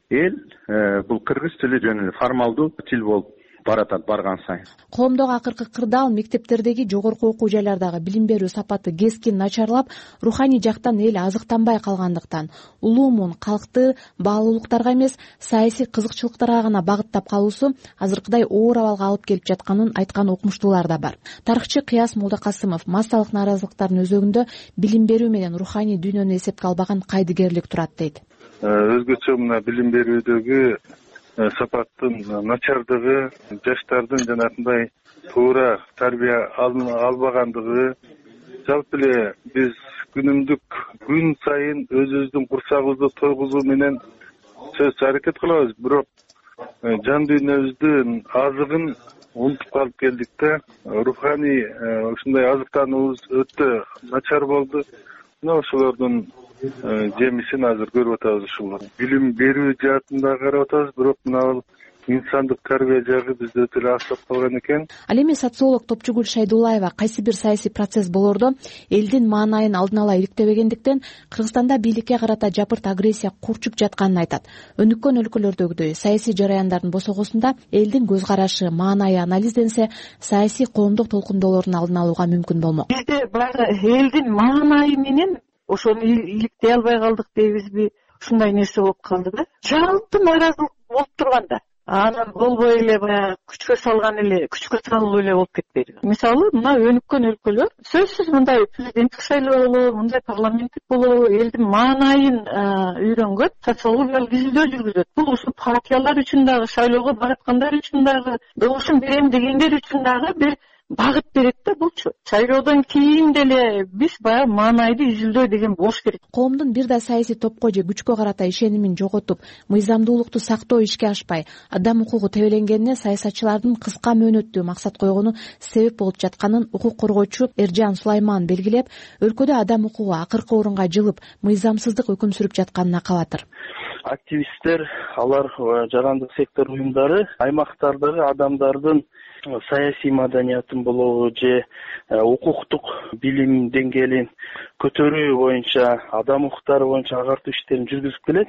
эл бул кыргыз тили жөн эле формалдуу тил болуп баратат барган сайын. Коомдогу акыркы кырдаал мектептердеги жогорку окуу жайлардагы билим берүү сапаты кескин начарлап, руханий жактан эл азыктанбай калгандыктан, улуу муун калкты баалуулуктарга эмес, саясий кызыкчылыктарга гана багыттап калуусу азыркыдай оор абалга алып келип жатканын айткан окумуштуулар да бар. Тарыхчы Кыяс Молдокасымов массалык нааразылыктардын өзөгүндө билим берүү менен руханий дүйнөнү эсепке албаган кайдыгерлик турат дейт. Өзгөчө мына билим берүүдөгү сапаттын начардыгы, жаштардын жанагындай туура тарбия албагандыгы, жалпы эле биз күнүмдүк күн сайын өзүбүздүн курсагыбызды тойгузуу менен сөзсүз аракет кылабыз, бирок жан дүйнөбүздүн азыгын унутуп калып келдик да. Руханий ушундай азыктануубуз өтө начар болду. Мына ошолордун жемисин азыр көрүп атабыз. Ушул билим берүү жаатында карап атабыз, бирок мына инсандык тарбия жагы бизде өтө эле аксап калган экен. Ал эми социолог Топчугүл Шайдуллаева кайсы бир саясий процесс болоордо элдин маанайын алдын ала иликтебегендиктен Кыргызстанда бийликке карата жапырт агрессия курчуп жатканын айтат. Өнүккөн өлкөлөрдөгүдөй саясий жараяндардын босогосунда элдин көз карашы, маанайы анализденсе, саясий коомдук толкундоолордун алдын алууга мүмкүн болмок. Бизде баягы элдин маанайы менен ошону иликтей албай калдык дейбизби? Ушундай нерсе болуп калды да. Жалпы нааразылык болуп турганда анан болбой эле баягы күчкө салган эле, күчкө салуу эле болуп кетпейди. Мисалы, мына өнүккөн өлкөлөр сөзсүз мындай президенттик шайлоо, мындай парламенттик болобу, элдин маанайын үйрөнгөн социологиялык изилдөө жүргүзөт. Бул ушул партиялар үчүн дагы, шайлоого бараткандар үчүн дагы, добушун берем дегендер үчүн дагы бир багыт берет да булчу. Шайлоодон кийин деле биз баягы маанайды изилдөө деген болуш керек. Коомдун бир да саясий топко же күчкө карата ишенимин жоготуп, мыйзамдуулукту сактоо ишке ашпай, адам укугу тебеленгенине саясатчылардын кыска мөөнөттүү максат койгону себеп болуп жатканын укук коргоочу Эржан Сулайман белгилеп, өлкөдө адам укугу акыркы орунга жылып, мыйзамсыздык өкүм сүрүп жатканына кабатыр. Активисттер, алар жарандык сектор уюмдары аймактардагы адамдардын саясий маданиятын болобу же укуктук билим деңгээлин көтөрүү боюнча, адам укуктары боюнча агартуу иштерин жүргүзүп келет.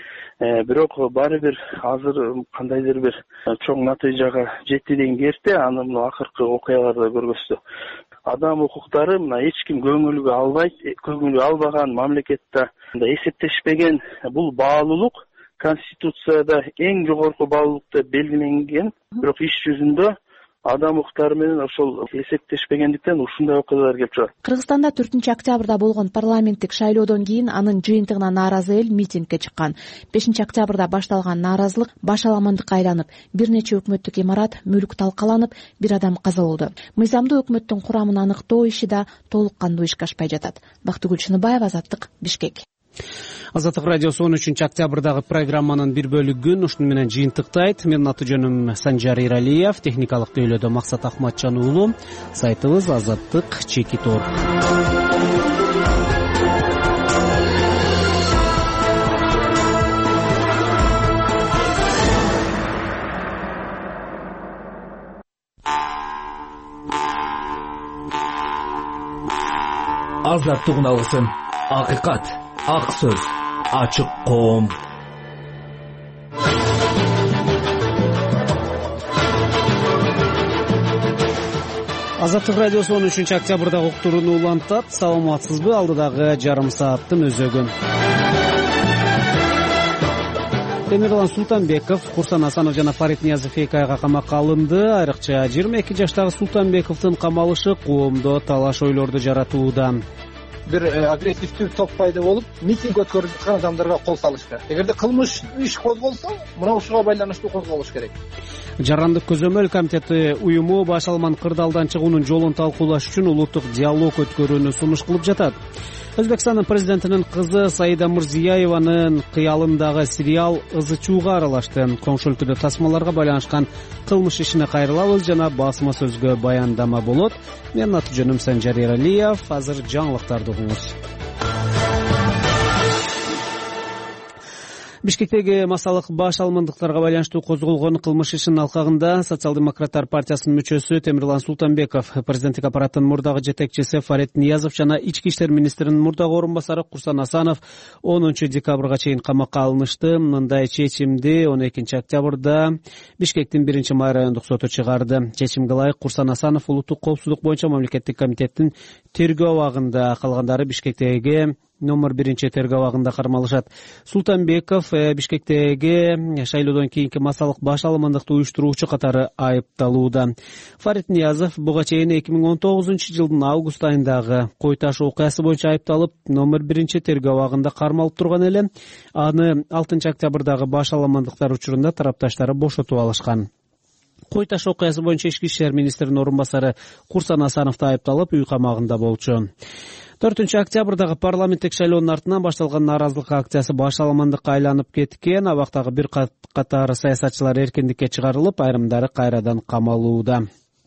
Бирок баары бир азыр кандайдыр бир чоң натыйжага жетти деген керте аны мына акыркы окуяларда көргөздү. Адам укуктары мына эч ким көңүлгө албайт, көңүлгө албаган мамлекетте эсептешпеген бул баалуулук Конституцияда эң жогорку баалуулук деп белгиленген, бирок иш жүзүндө адам укуктары менен ошол эсептешпегендиктен ушундай окуялар келип чыгат. Кыргызстанда төртүнчү октябрда болгон парламенттик шайлоодон кийин анын жыйынтыгына нааразы эл митингге чыккан. бешинчи октябрда башталган нааразылык башаламандыкка айланып, бир нече өкмөттүк имарат, мүлк талкаланып, бир адам каза болду. Мыйзамдуу өкмөттүн курамын аныктоо иши да толук кандуу ишке ашпай жатат. Бактыгүл Чыныбаева, Азаттык, Бишкек. Азаттык радиосу он үчүнчү октябрдагы программанын бир бөлүгүн ушуну менен жыйынтыктайт. Менин аты жөнүм Санжар Иралиев, техникалык тейлөөдө Максат Ахматжан уулу. Сайтыбыз азаттык чекит точка орг. Азаттык алгысын, акыйкат, ак сөз, ачык коом. Азаттык радиосу он үчүнчү октябрдагы уктурууну улантат. Саламатсызбы? Алдыдагы жарым сааттын өзөгү. Темирлан Султанбеков, Курсан Асанов жана Фарид Ниязов эки айга камакка алынды. Айрыкча жыйырма эки жаштагы Султанбековдун камалышы коомдо талаш ойлорду жаратууда. Бир агрессивдүү топ пайда болуп, митинг өткөрүп жаткан адамдарга кол салышты. Эгерде кылмыш иш козголсо, мына ушуга байланыштуу козголуш керек. Жарандык көзөмөл комитети уюму Баш Алман кырдаалдан чыгуунун жолун талкуулаш үчүн улуттук диалог өткөрүүнү сунуш кылып жатат. Өзбекстандын президентинин кызы Саида Мурзиеванын кыялындагы сериал Ызы чууга аралашты. Коңшу өлкөдө тасмаларга байланышкан кылмыш ишине кайрылабыз жана басма сөзгө баяндама болот. Менин аты жөнүм Санжар Иралиев. Азыр жаңылыктарды угуңуз. Бишкектеги массалык баш алмандыктарга байланыштуу козголгон кылмыш ишинин алкагында Социал-демократтар партиясынын мүчөсү Темирлан Султанбеков, президенттик аппараттын мурдагы жетекчиси Фарид Ниязов жана ички иштер министринин мурдагы орун басары Курсан Асанов онунчу декабрга чейин камакка алынышты. Мындай чечимди он экинчи октябрда Бишкектин биринчи май райондук соту чыгарды. Чечимге ылайык Курсан Асанов улуттук коопсуздук боюнча мамлекеттик комитеттин тергөө абагында, калгандары Бишкектеги номер биринчи тергөө абагында кармалышат. Султанбеков Бишкектеги шайлоодон кийинки массалык баш алмандыкты уюштуруучу катары айыпталууда. Фарид Ниязов буга чейин эки миң он тогузунчу жылдын август айындагы кой таш окуясы боюнча айыпталып, номер биринчи тергөө абагында кармалып турган эле. Аны алтынчы октябрдагы баш алмандыктар учурунда тарапташтары бошотуп алышкан. Кой таш окуясы боюнча ички иштер министринин орун басары Курсан Асанов да айыпталып, үй камагында болчу. төртүнчү октябрдагы парламенттик шайлоонун артынан башталган нааразылык акциясы баш алмандыкка айланып кеткен. Абактагы бир катар саясатчылар эркиндикке чыгарылып, айрымдары кайрадан камалууда.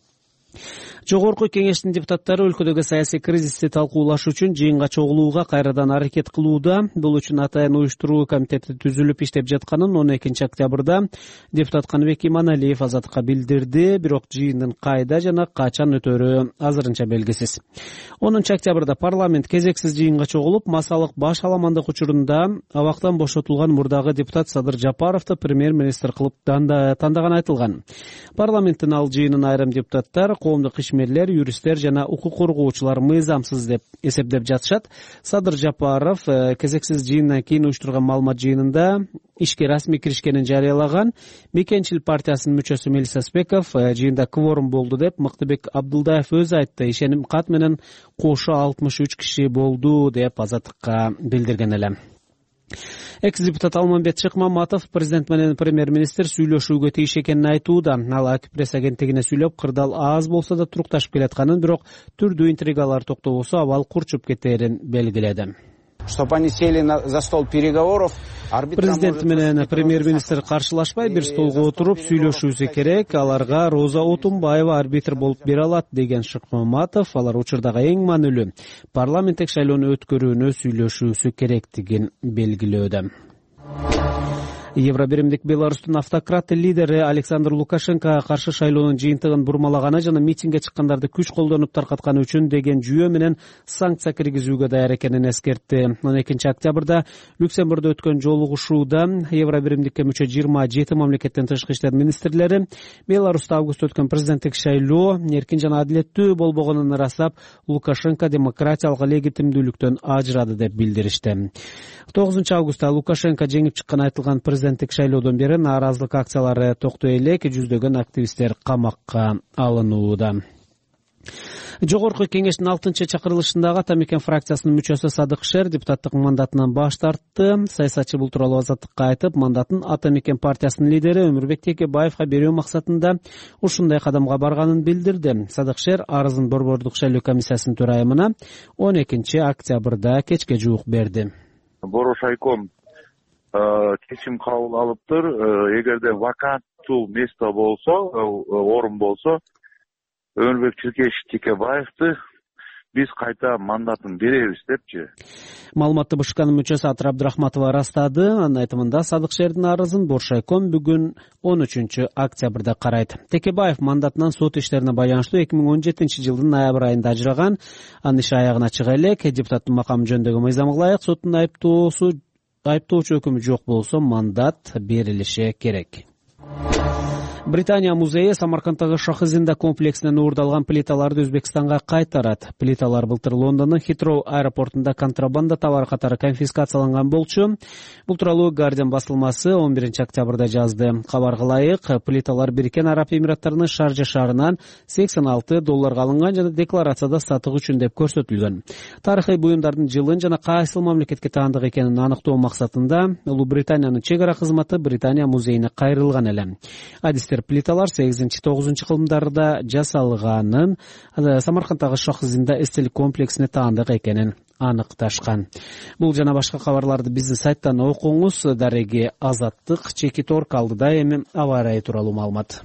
Жогорку кеңештин депутаттары өлкөдөгү саясий кризисти талкуулаш үчүн жыйынга чогулууга кайрадан аракет кылууда. Бул үчүн атайын уюштуруу комитети түзүлүп иштеп жатканын он экинчи октябрда депутат Каныбек Иманалиев Азаттыкка билдирди. Бирок жыйындын кайда жана качан өтөрү азырынча белгисиз. онунчу октябрда парламент кезексиз жыйынга чогулуп, массалык баш аламандык учурунда абактан бошотулган мурдагы депутат Садыр Жапаровду премьер-министр кылып тандаган айтылган. Парламенттин ал жыйынын айрым депутаттар, коомдук ишмерлер, юристтер жана укук коргоочулар мыйзамсыз деп эсептеп жатышат. Садыр Жапаров кезексиз жыйындан кийин уюштурган маалымат жыйынында ишке расмий киришкенин жарыялаган. Мекенчил партиясынын мүчөсү Мелис Аспеков жыйында кворум болду деп Мактыбек Абдулдаев өзү айтты. Ишеним кат менен кошу алтымыш үч киши болду деп Азаттыкка билдирген эле. Экс-депутат Алмамбет Шыкмаматов президент менен премьер-министр сүйлөшүүгө тийиш экенин айтууда. Ал Ак пресс агенттигине сүйлөп, кырдаал аз болсо да турукташып келатканын, бирок түрдүү интригалар токтобосо абал курчуп кетээрин белгиледи. Чтобы они сели за стол переговоров. Президент менен премьер-министр каршылашпай бир столго отуруп сүйлөшүүсү керек. Аларга Роза Отунбаева арбитр болуп бере алат деген Шыкмаматов. Алар учурдагы эң маанилүү парламенттик шайлоону өткөрүүнү сүйлөшүүсү керектигин белгилөөдө. Евробиримдик Беларустун автократ лидери Александр Лукашенко каршы шайлоонун жыйынтыгын бурмалаганы жана митингге чыккандарды күч колдонуп таркатканы үчүн деген жүйө менен санкция киргизүүгө даяр экенин эскертти. он экинчи октябрда Люксембургда өткөн жолугушууда Евробиримдикке мүчө жыйырма жети мамлекеттин тышкы иштер министрлери Беларуста августта өткөн президенттик шайлоо эркин жана адилеттүү болбогонун ырастап, Лукашенко демократиялык легитимдүүлүктөн ажырады деп билдиришти. тогузунчу августта Лукашенко жеңип чыккан айтылган президенттик шайлоодон бери нааразылык акциялары токтой элек, жүздөгөн активисттер камакка алынууда. Жогорку кеңештин алтынчы чакырылышындагы Атамекен фракциясынын мүчөсү Садык Шер депутаттык мандатынан баш тартты. Саясатчы бул тууралуу Азаттыкка айтып, мандатын Атамекен партиясынын лидери Өмүрбек Текебаевга берүү максатында ушундай кадамга барганын билдирди. Садык Шер арызын Борбордук шайлоо комиссиясынын төрайымына он экинчи октябрда кечке жуук берди. Борошайком чечим кабыл алыптыр. Эгерде ваканттуу место болсо, орун болсо, Өмүрбек Чилкеш Текебаевди биз кайта мандатын беребиз депчи. Маалыматты БШКнын мүчөсү Атыр Абдрахматова ырастады. Анын айтымында Садык шээрдин арызын Боршайком бүгүн он үчүнчү октябрда карайт. Текебаев мандатынан сот иштерине байланыштуу эки миң он жетинчи жылдын ноябрь айында ажыраган. Анын иши аягына чыга элек. Депутаттын макамы жөнүндөгү мыйзамга ылайык соттун айыптоосу айыптоочу өкүмү жок болсо мандат берилиши керек. Британия музейи Самарканддагы Шахизинда комплексинен уурдалган плиталарды Өзбекстанга кайтарат. Плиталар былтыр Лондондун Хитроу аэропортунда контрабанда товар катары конфискацияланган болчу. Бул тууралуу Guardian басылмасы он биринчи октябрда жазды. Кабарга ылайык, плиталар Бириккен Араб Эмираттарынын Шаржа шаарынан сексен алты долларга алынган жана декларацияда сатык үчүн деп көрсөтүлгөн. Тарыхый буюмдардын жылын жана кайсыл мамлекетке таандык экенин аныктоо максатында Улуу Британиянын чек ара кызматы Британия музейине кайрылган эле. Адистер плиталар сегизинчи тогузунчу кылымдарда жасалганын, Самарканддагы Шахизинда эстелик комплексине таандык экенин аныкташкан. Бул жана башка кабарларды биздин сайттан окуңуз. Дареги Азаттык чеки торк алдыда эми аба ырайы тууралуу маалымат.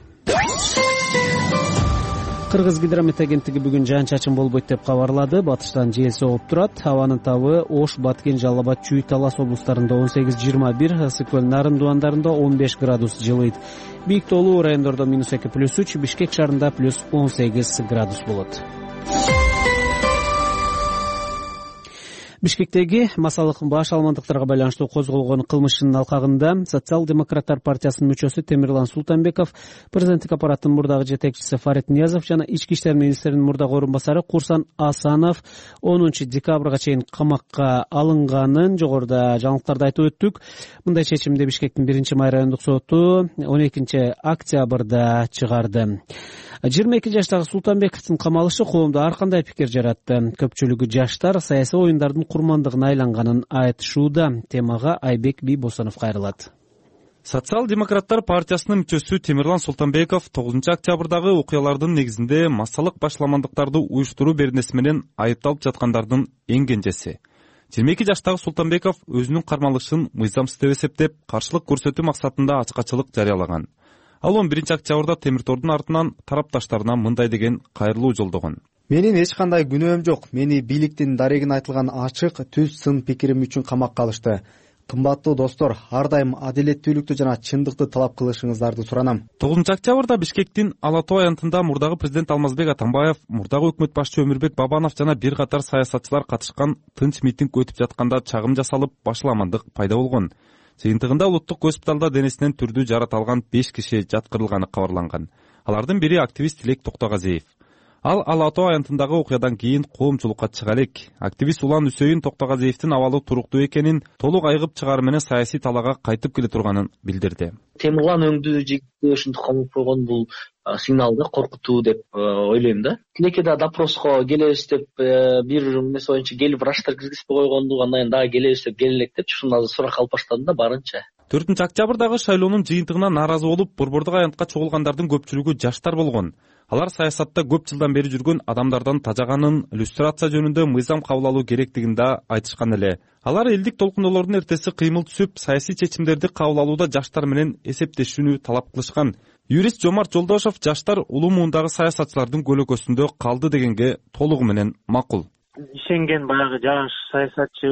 Кыргыз гидромет агенттиги бүгүн жаан-чачын болбойт деп кабарлады. Батыштан жел согуп турат. Абанын табы Ош, Баткен, Жалал Абад, Чүй, Талас облустарында он сегиз жыйырма бир, Ысык-Көл, Нарын дуандарында он беш градус жылыйт. Бийик тоолуу райондордо минус эки плюс үч, Бишкек шаарында плюс он сегиз градус болот. Бишкектеги массалык баш алмандыктарга байланыштуу козголгон кылмыш ишинин алкагында Социал-демократтар партиясынын мүчөсү Темирлан Султанбеков, президенттик аппараттын мурдагы жетекчиси Фарид Ниязов жана ички иштер министринин мурдагы орун басары Курсан Асанов онунчу декабрга чейин камакка алынганын жогоруда жаңылыктарда айтып өттүк. Мындай чечимди Бишкектин биринчи май райондук соту он экинчи октябрда чыгарды. жыйырма эки жаштагы Султанбековдун камалышы коомдо ар кандай пикир жаратты. Көпчүлүгү жаштар саясий оюндардын курмандыгына айланганын айтышууда. Темага Айбек Бийбосонов кайрылат. Социал-демократтар партиясынын мүчөсү Темирлан Султанбеков тогузунчу октябрдагы окуялардын негизинде массалык башламандыктарды уюштуруу беренеси менен айыпталып жаткандардын эң кенжеси. жыйырма эки жаштагы Султанбеков өзүнүн кармалышын мыйзамсыз деп эсептеп, каршылык көрсөтүү максатында ачкачылык жарыялаган. Ал он биринчи октябрда Темир тордун артынан тарапташтарына мындай деген кайрылуу жолдогон. Менин эч кандай күнөөм жок. Мени бийликтин дарегин айтылган ачык, түз сын пикирим үчүн камакка алышты. Кымбаттуу достор, ар дайым адилеттүүлүктү жана чындыкты талап кылышыңыздарды суранам. тогузунчу октябрда Бишкектин Ала Тоо аянтында мурдагы президент Алмазбек Атамбаев, мурдагы өкмөт башчы Өмүрбек Бабанов жана бир катар саясатчылар катышкан тынч митинг өтүп жатканда чагым жасалып, башламандык пайда болгон. Жыйынтыгында улуттук госпиталда денесинен түрдүү жарат алган беш киши жаткырылганы кабарланган. Алардын бири активист Тилек Токтогазиев. Ал Ала Тоо аянтындагы окуядан кийин коомчулукка чыга элек. Активист Улан Үсөйүн Токтогазиевдин абалы туруктуу экенин, толук айыгып чыгары менен саясий талаага кайтып келе турганын билдирди. Темирлан өңдүү жигитти ушинтип камап койгон бул сигнал да, коркутуу деп ойлойм да. Тилекке да допроско келебиз деп бир эмес боюнча келип врачтар киргизбей койгонду, андан дагы келебиз деп келелек деп ушундай сурак алып баштадым да барынча. төртүнчү октябрдагы шайлоонун жыйынтыгына нааразы болуп, Борбордук аянтка чогулгандардын көпчүлүгү жаштар болгон. Алар саясатта көп жылдан бери жүргөн адамдардан тажаганын, иллюстрация жөнүндө мыйзам кабыл алуу керектигин да айтышкан эле. Алар элдик толкундоолордун эртеси кыймыл түсүп, саясий чечимдерди кабыл алууда жаштар менен эсептешүүнү талап кылышкан. Юрист Жомарт Жолдошов жаштар улуу муундагы саясатчылардын көлөкөсүндө калды дегенге толугу менен макул. Ишенген баягы жаш саясатчы,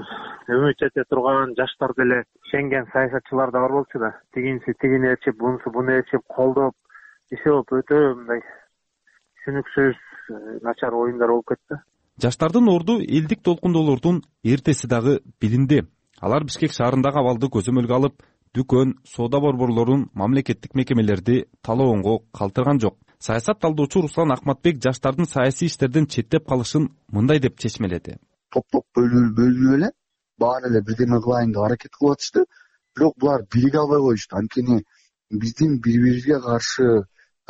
үмүт эте турган жаштар деле ишенген саясатчылар да бар болчу да. Тигинси тигини ээрчип, бунусу буну ээрчип колдоп ишеп өтө мындай түшүнүксүз начар оюндар болуп кетти. Жаштардын орду элдик толкундоолордун эртеси дагы билинди. Алар Бишкек шаарындагы абалды көзөмөлгө алып, дүкөн, соода борборлорун, мамлекеттик мекемелерди талоонго калтырган жок. Саясат талдоочу Руслан Акматбек жаштардын саясий иштерден четтеп калышын мындай деп чечмеледи. Топ-топ бөлүнүп эле баары эле бирдеме кылайын деп аракет кылып атышты. Бирок булар бириге албай коюшту. Анткени биздин бири-бирибизге каршы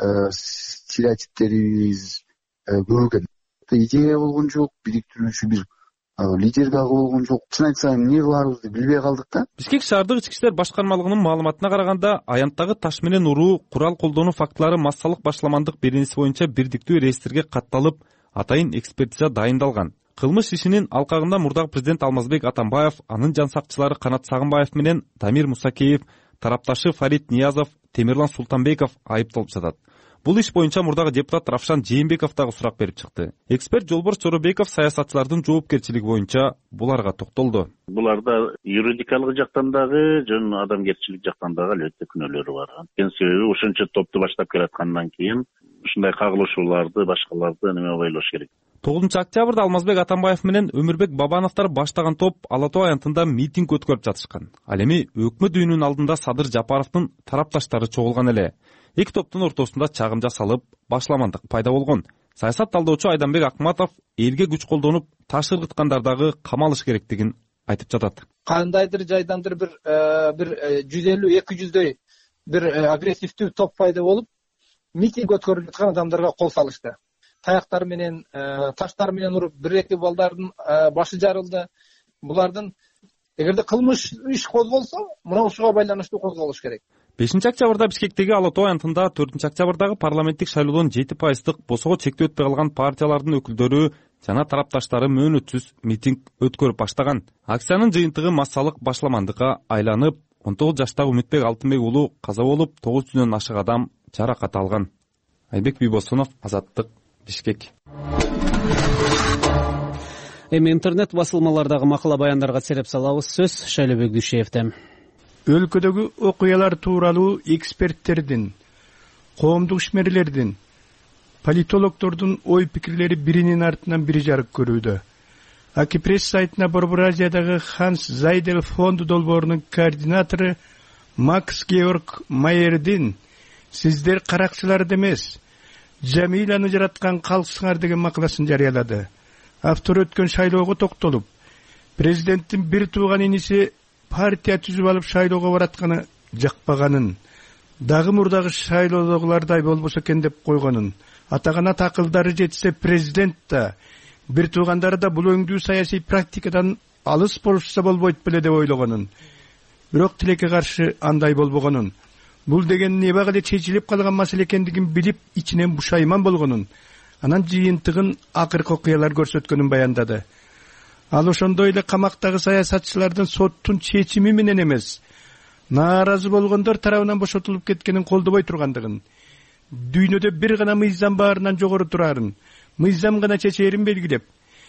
стереотиптерибиз көп экен. Идея болгон жок, бириктирүүчү бир лидер дагы болгон жок. Чын айтсам, эмне кыларыбызды билбей калдык да. Бишкек шаардык ички иштер башкармалыгынын маалыматына караганда, аянттагы таш менен уруу, курал колдонуу фактылары массалык башламандык беренеси боюнча бирдиктүү реестрге катталып, атайын экспертиза дайындалган. кылмыш ишинин алкагында мурдагы президент Алмазбек Атамбаев, анын жан сакчылары Канат Сагынбаев менен Дамир Мусакеев, тарапташы Фарид Ниязов, Темирлан Султанбеков айыпталып жатат. Бул иш боюнча мурдагы депутат Равшан Жээнбеков дагы сурак берип чыкты. Эксперт Жолборс Жоробеков саясатчылардын жоопкерчилиги боюнча буларга токтолду. Буларда юридикалык жактан дагы жана адамгерчилик жактан дагы албетте күнөөлөрү бар. Анткени себеби ошончо топту баштап келаткандан кийин ушундай кагылышууларды, башкаларды неме ойлош керек. тогузунчу октябрда Алмазбек Атамбаев менен Өмүрбек Бабановдор баштаган топ Ала Тоо аянтында митинг өткөрүп жатышкан. Ал эми өкмөт үйүнүн алдында Садыр Жапаровдун тарапташтары чогулган эле. Эки топтун ортосунда чагым жасалып, башламандык пайда болгон. Саясат талдоочу Айданбек Акматов элге күч колдонуп, таш ыргыткандар дагы камалыш керектигин айтып жатат. Кандайдыр жайдандыр бир бир жүз элүү эки жүздөй бир агрессивдүү топ пайда болуп, митинг өткөрүп жаткан адамдарга кол салышты. Таяктар менен, таштар менен уруп, бир-эки балдардын башы жарылды. Булардын эгерде кылмыш иш козголсо, мына ушуга байланыштуу козголуш керек. бешинчи октябрда Бишкектеги Ала Тоо аянтында төртүнчү октябрдагы парламенттик шайлоодон жети пайыздык босого чектөө өтпөй калган партиялардын өкүлдөрү жана тарапташтары мөөнөтсүз митинг өткөрүп баштаган. Акциянын жыйынтыгы массалык башламандыкка айланып, он тогуз жаштагы Үмүтбек Алтынбек уулу каза болуп, тогуз жүздөн ашык адам жаракат алган. Айбек Бийбосунов, Азаттык, Бишкек. Эми интернет басылмалардагы макала баяндарга сереп салабыз. Сөз Шайлообек Дүйшеевден. Өлкөдөгү окуялар тууралуу эксперттердин, коомдук ишмерлердин, политологдордун ой пикирлери биринин артынан бири жарык көрүүдө. Акипресс сайтына Борбор Азиядагы Ханс Зайдел фонду долбоорунун координатору Макс Георг Майердин «Сиздер каракчылар эмес, Жамиланы жараткан калксыңар» деген макаласын жарыялады. Автор өткөн шайлоого токтолуп, президенттин бир тууган иниси партия түзүп алып шайлоого баратканы жакпаганын, дагы мурдагы шайлоодогулардай болбосо экен деп койгонун, атагана такылдары жетсе президент да, бир туугандары да бул өңдүү саясий практикадан алыс болушса болбойт беле деп ойлогонун, бирок тилекке каршы андай болбогонун, бул деген небак эле чечилип калган маселе экендигин билип ичинен бушайман болгонун, анан жыйынтыгын акыркы окуялар көрсөткөнүн баяндады. Ал ошондой эле камактагы саясатчылардын соттун чечими менен эмес, нааразы болгондор тарабынан бошотулуп кеткенин колдобой тургандыгын, дүйнөдө бир гана мыйзам баарынан жогору турарын, мыйзам гана чечээрин белгилеп,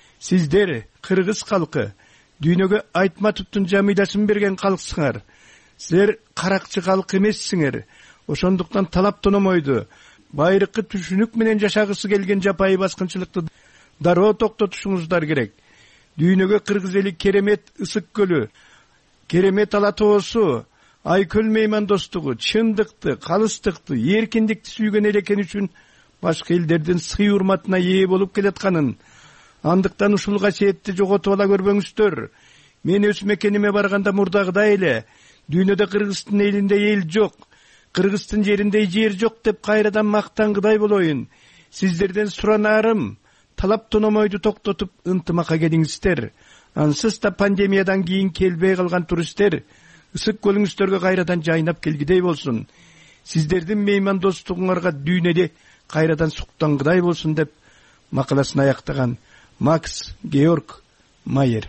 сиздер кыргыз калкы дүйнөгө Айтматовдун Жамилясын берген калксыңар, силер каракчы калк эмессиңер, ошондуктан талап тономойду, байрыккы түшүнүк менен жашагысы келген жапайы баскынчылыкты дароо токтотушуңуздар керек. Дүйнөгө кыргыз эли керемет Ысык көлү, керемет Ала Тоосу, Айкөл меймандостугу, чындыкты, калыстыкты, эркиндикти сүйгөн эл экени үчүн башка элдердин сый урматына ээ болуп келатканын, андыктан ушул касиетти жоготуп ала көрбөңүздөр. Мен өз мекениме барганда мурдагыдай эле дүйнөдө Кыргыздын элинде эл жок, Кыргыздын жеринде жер жок деп кайрадан мактангыдай болоюн. Сиздерден суранарым, талап тономойду токтотуп ынтымакка келиңиздер. Ансыз да пандемиядан кийин келбей калган туристтер ысык көлүңүздөргө кайрадан жайнап келгидей болсун. Сиздердин меймандостугуңарга дүйнөдө кайрадан суктангыдай болсун деп макаласын аяктаган Макс Георг Майер.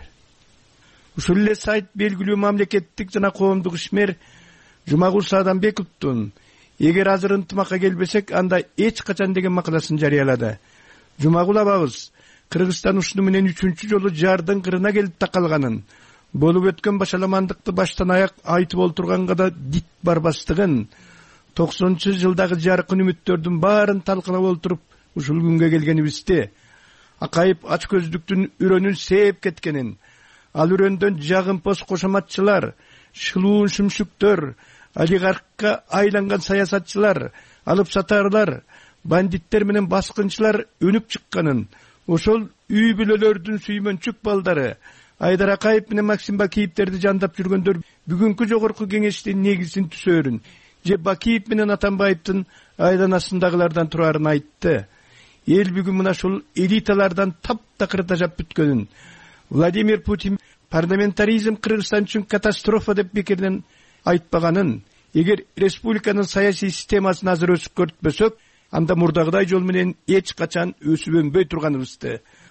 Ушул эле сайт белгилүү мамлекеттик жана коомдук ишмер Жумагул Саадамбековдун «Эгер азыр ынтымакка келбесек, анда эч качан» деген макаласын жарыялады. Жумагул абабыз Кыргызстан ушуну менен үчүнчү жолу жардын кырына келип такалганын, болуп өткөн башаламандыкты баштан аяк айтып олтурганга да дит барбастыгын, токсонунчу жылдагы жаркын үмүттөрдүн баарын талкалап олтуруп ушул күнгө келгенибизди, акайып ач көздүктүн үрөнүн сээп кеткенин, ал үрөндөн жагымпоз кошоматчылар, шылуун шүмшүктөр, олигархка айланган саясатчылар, алып сатарлар, бандиттер менен баскынчылар өнүп чыкканын, ошол үй бүлөлөрдүн сүймөнчүк балдары, Айдар Акаев менен Максим Бакиевтерди жандап жүргөндөр бүгүнкү жогорку кеңештин негизин түзөөрүн, же Бакиев менен Атамбаевдин айланасындагылардан турарын айтты. Эл бүгүн мына ушул элиталардан таптакыр тажап бүткөнүн, Владимир Путин парламентаризм Кыргызстан үчүн катастрофа деп бекерден айтпаганын, эгер республиканын саясий системасын азыр өзгөртпөсөк, анда мурдагыдай жол менен эч качан өсүп өнбөй турганыбызды,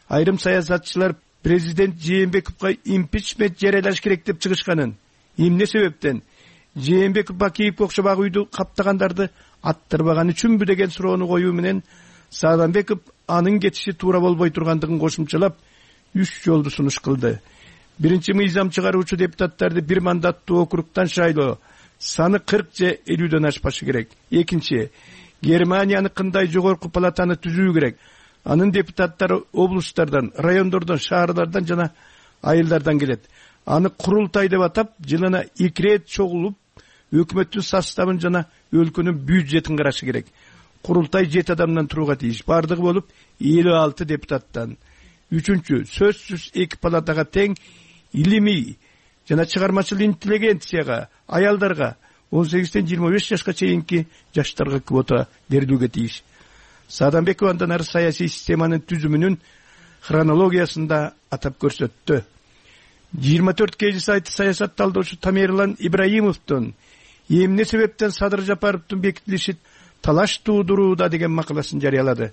айрым саясатчылар президент Жээнбековго импичмент жарыялаш керек деп чыгышканын, эмне себептен Жээнбеков Бакиевге окшобак үйдү каптагандарды аттырбаган үчүнбү деген суроону коюу менен Сааданбеков анын кетиши туура болбой тургандыгын кошумчалап үч жолду сунуш кылды. Биринчи, мыйзам чыгаруучу депутаттарды бир мандаттуу округтан шайлоо саны кырк же элүүдөн ашпашы керек. Экинчи, Германияныкындай жогорку палатаны түзүү керек. Анын депутаттары облустардан, райондордон, шаарлардан жана айылдардан келет. Аны курултай деп атап, жылына эки рет чогулуп, өкмөттүн составын жана өлкөнүн бюджетин карашы керек. Курултай жети адамдан турууга тийиш. Бардыгы болуп элүү алты депутаттан. Үчүнчү, сөзсүз эки палатага тең илимий жана чыгармачыл интеллигенцияга, аялдарга, он сегизден жыйырма беш жашка чейинки жаштарга квота берилүүгө тийиш. Сааданбеков андан ары саясий системанын түзүмүнүн хронологиясында атап көрсөттү. жыйырма төрт кж сайты саясат талдоочу Тамерлан Ибраимовдун эмне себептен Садыр Жапаровдун бекитилиши талаш туудурууда деген макаласын жарыялады.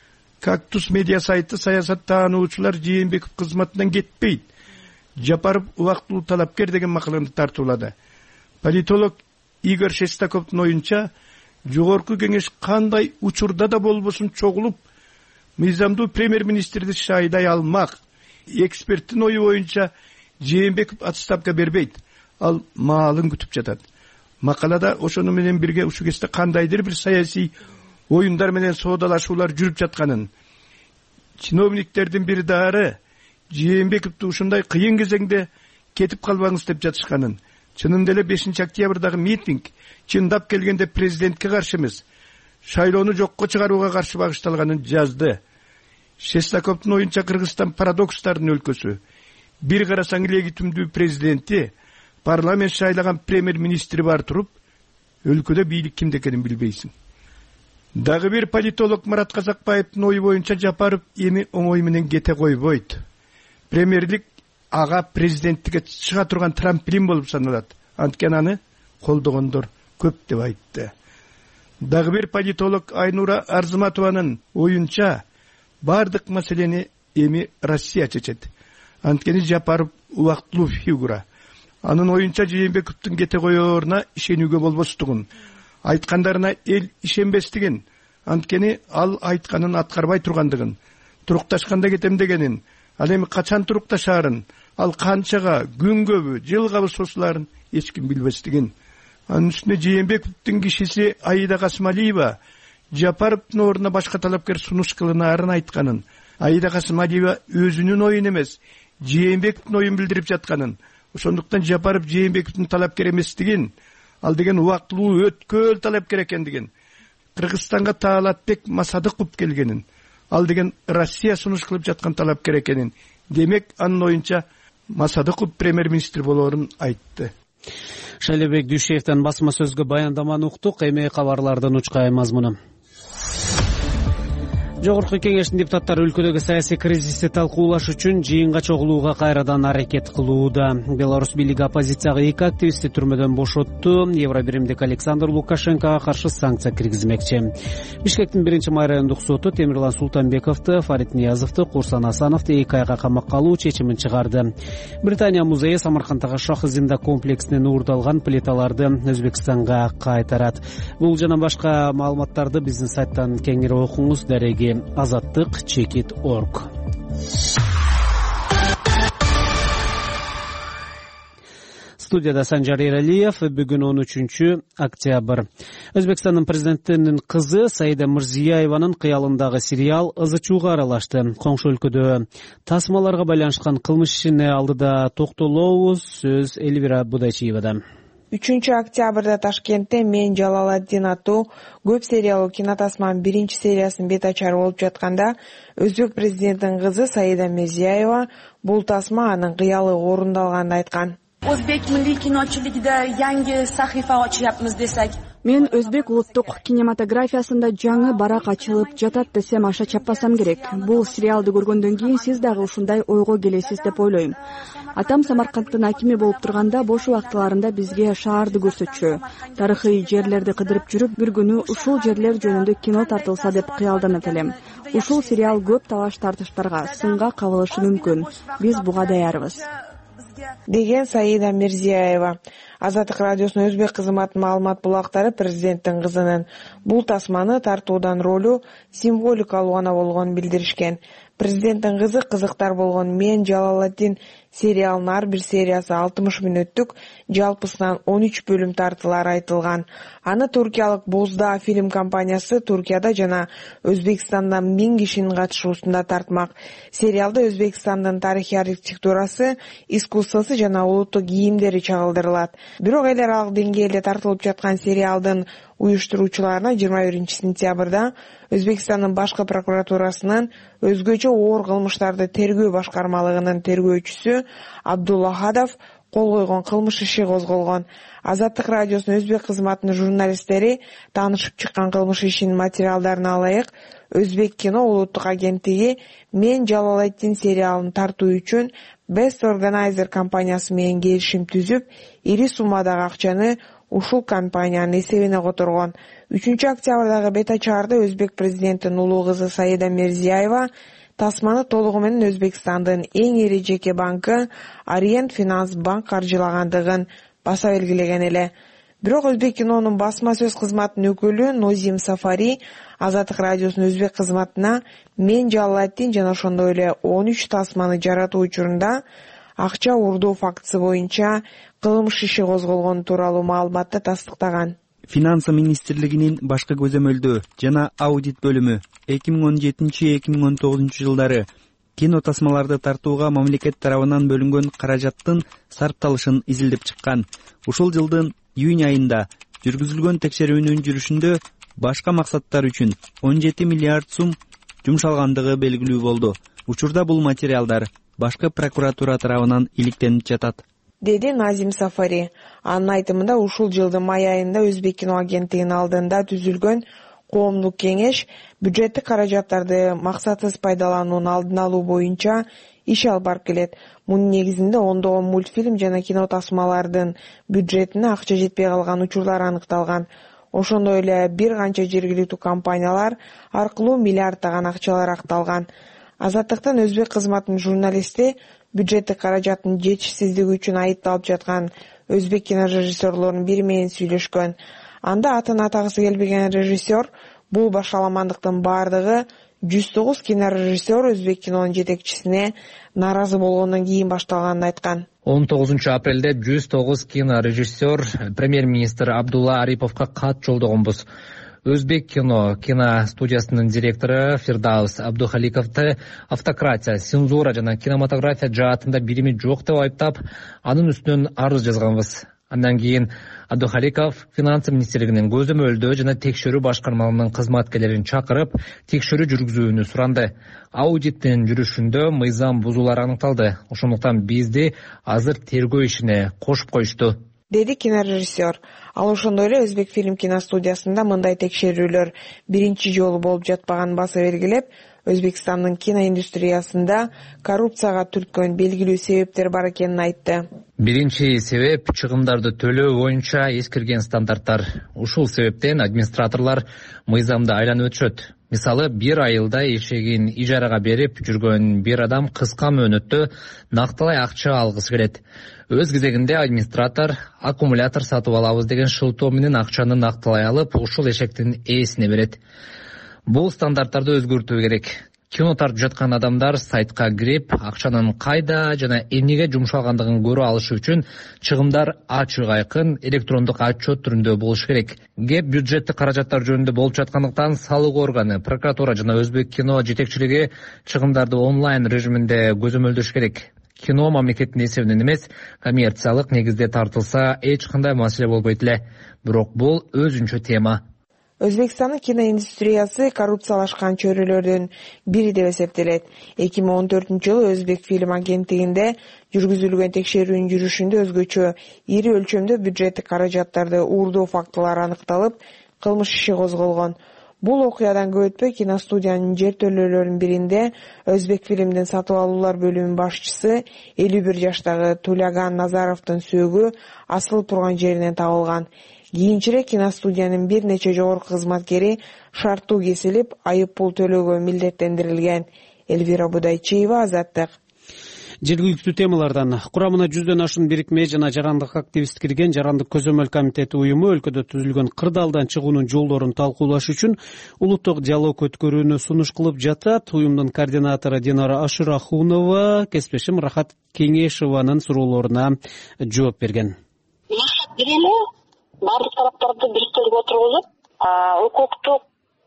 Кактус медиа сайты саясат таануучулар Жээнбеков кызматынан кетпейт, Жапаров убактылуу талапкер деген макаланы тартуулады. Политолог Игорь Шестаковдун оюнча, жогорку кеңеш кандай учурда да болбосун чогулуп, мыйзамдуу премьер-министрди шайдай алмак. Эксперттин ою боюнча, Жээнбеков отставка бербейт, ал маалын күтүп жатат. Макалада ошону менен бирге ушул кезде кандайдыр бир саясий оюндар менен соодалашуулар жүрүп жатканын, чиновниктердин бир дары Жээнбековду ушундай кыйын кезеңде кетип калбаңыз деп жатышканын, чынында эле бешинчи октябрдагы митинг чындап келгенде президентке каршы эмес, шайлоону жокко чыгарууга каршы багышталганын жазды. Шестаковдун оюнча, Кыргызстан парадокстардын өлкөсү. Бир карасаң легитимдүү президенти, парламент шайлаган премьер-министри бар туруп, өлкөдө бийлик кимде экенин билбейсиң. Дагы бир политолог Марат Казакбаевдин ою боюнча, Жапаров эми оңой менен кете койбойт. Премьерлик ага президенттикке чыга турган трамплин болуп саналат. Анткени аны колдогондор көп деп айтты. Дагы бир политолог Айнура Арзыматованын оюнча, бардык маселени эми Россия чечет. Анткени Жапаров убактылуу фигура. Анын оюнча, Жээнбековдун кете коёоруна ишенүүгө болбостугун, айткандарына эл ишенбестигин, анткени ал айтканын аткарбай тургандыгын, турукташканда кетем дегенин, ал эми качан турукташаарын, ал канчага, күнгөбү, жылгабы сосуларын эч ким билбестигин. Анын үстүнө Жээнбековдун кишиси Аида Касымалиева Жапаровдун ордуна башка талапкер сунуш кылынаарын айтканын, Аида Касымалиева өзүнүн оюн эмес, Жээнбековдун оюн билдирип жатканын, ошондуктан Жапаров Жээнбековдун талапкер эместигин, ал деген убактылуу өткөл талапкер экендигин, Кыргызстанга Таалатбек Масадыков келгенин, ал деген Россия сунуш кылып жаткан талапкер экенин, демек анын оюнча Масадыков премьер-министр болоорун айтты. Шайлебек Дүйшеевден басма сөзгө баяндаманы уктук. Эми кабарлардын учкай мазмуну. Жогорку кеңештин депутаттары өлкөдөгү саясий кризисти талкуулаш үчүн жыйынга чогулууга кайрадан аракет кылууда. Беларусь бийлиги оппозицияга эки активистти түрмөдөн бошотту. Евробиримдик Александр Лукашенкого каршы санкция киргизмекчи. Бишкектин биринчи май райондук соту Темирлан Султанбековду, Фарид Ниязовду, Курсан Асановду эки айга камакка алуу чечимин чыгарды. Британия музейи Самаркандтагы Шах-Зинда комплексинен уурдалган плиталарды Өзбекстанга кайтарат. Бул жана башка маалыматтарды биздин сайттан кеңири окуңуз. Дареги азаттык чекит точка орг. Студияда Санжар Эралиев. Бүгүн он үчүнчү октябрь. Өзбекстандын президентинин кызы Саида Мирзиёеванын кыялындагы сериал ызы чууга аралашты. Коңшу өлкөдө тасмаларга байланышкан кылмыш ишине алдыда токтолобуз. Сөз Элвира Будачиевада. үчүнчү октябрда Ташкентте Мен Жалаладдин аттуу көп сериялуу кинотасманын биринчи сериясынын бет ачары болуп жатканда, Өзбек президентинин кызы Саида Мирзиёева бул тасма анын кыялы орундалганын айткан. O'zbek milliy kinochiligida yangi sahifa ochyapmiz desak Мен өзбек улуттук кинематографиясында жаңы барак ачылып жатат десем аша чаппасам керек. Бул сериалды көргөндөн кийин сиз дагы ушундай ойго келесиз деп ойлойм. Атам Самаркандтын акими болуп турганда бош убактыларында бизге шаарды көрсөтчү. Тарыхый жерлерди кыдырып жүрүп, бир күнү ушул жерлер жөнүндө кино тартылса деп кыялданат элем. Ушул сериал көп талаш тартыштарга, сынга кабылышы мүмкүн. Биз буга даярбыз. Деген Саида Мирзияева. Азаттык радиосунун өзбек кызматынын маалымат булактары президенттин кызынын бул тасманы тартуудан ролу символикалуу гана болгонун билдиришкен. Президенттин кызы кызыктар болгон Мен Жалалатдин сериалынын ар бир сериясы алтымыш мүнөттүк, жалпысынан он үч бөлүм тартылары айтылган. Аны туркиялык Бозда фильм компаниясы Туркияда жана Өзбекстанда миң кишинин катышуусунда тартмак. Сериалда Өзбекстандын тарыхый архитектурасы, искусствосу жана улуттук кийимдери чагылдырылат. Бирок эл аралык деңгээлде тартылып жаткан сериалдын уюштуруучуларына жыйырма биринчи сентябрда Өзбекстандын башкы прокуратурасынын өзгөчө оор кылмыштарды тергөө башкармалыгынын тергөөчүсү Абдулла Хадов кол койгон кылмыш иши козголгон. Азаттык радиосунун өзбек кызматынын журналисттери таанышып чыккан кылмыш ишинин материалдарына ылайык Өзбек кино улуттук агенттиги Мен Жалалатдин сериалын тартуу үчүн Best Organizer компаниясы менен келишим түзүп, ири суммадагы акчаны ушул компаниянын эсебине которгон. үчүнчү октябрдагы бета чаарда Өзбек президентинин улуу кызы Саида Мирзияева тасманы толугу менен Өзбекстандын эң ири жеке банкы Ориент Финанс банк каржылагандыгын баса белгилеген эле. Бирок Өзбек кинонун басма сөз кызматынын өкүлү Нозим Сафари Азаттык радиосунун өзбек кызматына Мен Жалалатдин жана ошондой эле он үч тасманы жаратуу учурунда акча урдоо фактысы боюнча кылмыш иши козголгону тууралуу маалыматты тастыктаган. Финансы министрлигинин башкы көзөмөлдөө жана аудит бөлүмү эки миң он жетинчи эки миң он тогузунчу жылдары кино тасмаларды тартууга мамлекет тарабынан бөлүнгөн каражаттын сарпталышын изилдеп чыккан. Ушул жылдын июнь айында жүргүзүлгөн текшерүүнүн жүрүшүндө башка максаттар үчүн он жети миллиард сум жумшалгандыгы белгилүү болду. Учурда бул материалдар башкы прокуратура тарабынан иликтенип жатат, деди Назим Сафари. Анын айтымында ушул жылдын май айында Өзбек кино агенттигинин алдында түзүлгөн коомдук кеңеш бюджеттик каражаттарды максатсыз пайдалануунун алдын алуу боюнча иш алып барып келет. Мунун негизинде ондогон мультфильм жана кино тасмалардын бюджетине акча жетпей калган учурлар аныкталган. Ошондой эле бир канча жергиликтүү компаниялар аркылуу миллиарддаган акчалар акталган. Азаттыктын өзбек кызматынын журналисти бюджеттик каражаттын жетишсиздиги үчүн айыпталып жаткан өзбек кинорежиссерлорунун бири менен сүйлөшкөн. Анда атын атагысы келбеген режиссер бул башаламандыктын баардыгы жүз тогуз кинорежиссер өзбек кинонун жетекчисине нааразы болгондон кийин башталганын айткан. он тогузунчу апрелде жүз тогуз кинорежиссер премьер-министр Абдулла Ариповго кат жолдогонбуз. Өзбек кино киностудиясынын директору Фирдаус Абдухаликовду автократия, цензура жана кинематография жаатында билими жок деп айыптап, анын үстүнөн арыз жазганбыз. Андан кийин Абдухаликов финансы министрлигинин көзөмөлдөө жана текшерүү башкармалыгынын кызматкерлерин чакырып, текшерүү жүргүзүүнү суранды. Аудиттин жүрүшүндө мыйзам бузуулар аныкталды. Ошондуктан бизди азыр тергөө ишине кошуп коюшту, деди кинорежиссер. Ал ошондой эле Өзбек фильм киностудиясында мындай текшерүүлөр биринчи жолу болуп жатпаганын баса белгилеп, Өзбекстандын киноиндустриясында коррупцияга түрткөн белгилүү себептер бар экенин айтты. Биринчи себеп чыгымдарды төлөө боюнча эскирген стандарттар. Ушул себептен администраторлор мыйзамды айланып өтүшөт. Мисалы, бир айылда эшегин ижарага берип жүргөн бир адам кыска мөөнөттө накталай акча алгысы келет. Өз кезегинде администратор аккумулятор сатып алабыз деген шылтоо менен акчаны накталай алып, ушул эшектин ээсине берет. Бул стандарттарды өзгөртүү керек. Кино тартып жаткан адамдар сайтка кирип, акчанын кайда жана эмнеге жумшалгандыгын көрө алышы үчүн чыгымдар ачык айкын электрондук отчет түрүндө болушу керек. Кеп бюджеттик каражаттар жөнүндө болуп жаткандыктан салык органы, прокуратура жана Өзбек кино жетекчилиги чыгымдарды онлайн режиминде көзөмөлдөш керек. Кино мамлекеттин эсебинен эмес, коммерциялык негизде тартылса эч кандай маселе болбойт эле. Бирок бул өзүнчө тема. Өзбекстандын киноиндустриясы коррупциялашкан чөйрөлөрдүн бири деп эсептелет. эки миң он төртүнчү жылы Өзбек фильм агенттигинде жүргүзүлгөн текшерүүнүн жүрүшүндө өзгөчө ири өлчөмдө бюджеттик каражаттарды уурдоо фактылары аныкталып, кылмыш иши козголгон. Бул окуядан көп өтпөй киностудиянын жертөлөлөрүнүн биринде Өзбек фильмдин сатып алуулар бөлүмүнүн башчысы элүү бир жаштагы Туляган Назаровдун сөөгү асылып турган жеринен табылган. Кийинчерээк киностудиянын бир нече жогорку кызматкери шарттуу кесилип, айып пул төлөөгө милдеттендирилген. Элвира Будайчиева, Азаттык. Жергиликтүү темалардан курамына жүздөн ашуун бирикме жана жарандык активист кирген Жарандык көзөмөл комитети уюму өлкөдө түзүлгөн кырдаалдан чыгуунун жолдорун талкуулаш үчүн улуттук диалог өткөрүүнү сунуш кылып жатат. Уюмдун координатору Динара Ашурахунова кесиптешим Рахат Кеңешованын суроолоруна жооп берген. Бир эле баардык тараптарды бириктирип отургузуп, укуктук,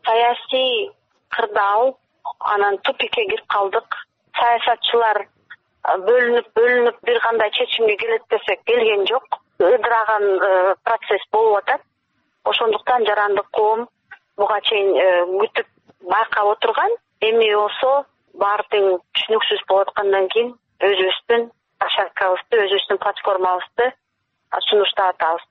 саясий кырдаал анан тупикке кирип калдык. Саясатчылар бөлүнүп бөлүнүп бир кандай чечимге келет десек келген жок. Ыдыраган процесс болуп атат. Ошондуктан жарандык коом буга чейин күтүп байкап отурган. Эми болсо баары тең түшүнүксүз болуп аткандан кийин өзүбүздүн площадкабызды, өзүбүздүн платформабызды сунуштап атабыз.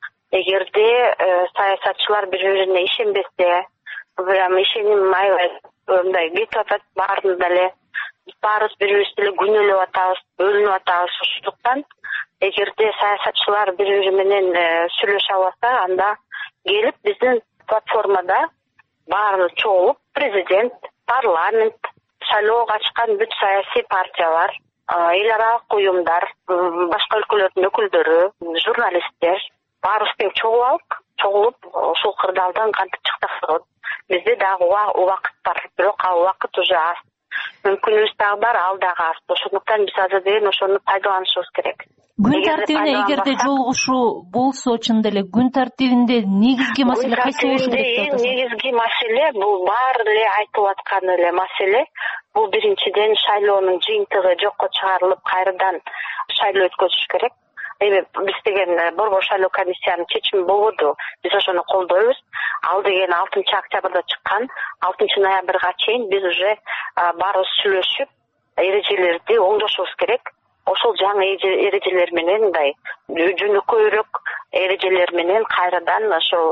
Эгерде саясатчылар бири-бирине ишенбесе, прям ишеним аябай мындай кетип атат баарында деле. Баарыбыз бири-бирибизди эле күнөөлөп атабыз, бөлүнүп атабыз. Ошондуктан эгерде саясатчылар бири-бири менен сүйлөшө албаса, анда келип биздин платформада баары чогулуп, президент, парламент, шайлоого катышкан бүт саясий партиялар, эл аралык уюмдар, башка өлкөлөрдүн өкүлдөрү, журналисттер баарыбыз тең чогулуп алып, чогулуп ушул кырдаалдан кантип чыксак болот. Бизде дагы убакыт бар, бирок ал убакыт уже аз. Мүмкүнүбүз дагы бар, ал дагы аз. Ошондуктан биз азыр деген ошону пайдаланышыбыз керек. Күн тартибине эгерде жолугушуу болсо, чын деле күн тартибинде негизги маселе кайсы болушу керек деп атасыз? Негизги маселе бул баары эле айтылып аткан эле маселе. Бул биринчиден шайлоонун жыйынтыгы жокко чыгарылып, кайрадан шайлоо өткөзүш керек. Эми биз деген борбор шайлоо комиссиянын чечими болбоду. Биз ошону колдойбуз. Ал деген алтынчы октябрда чыккан. алтынчы ноябрга чейин биз уже баарыбыз сүйлөшүп, эрежелерди оңдошубуз керек. Ошол жаңы эрежелер менен мындай жөнөкөйрөөк эрежелер менен кайрадан ошол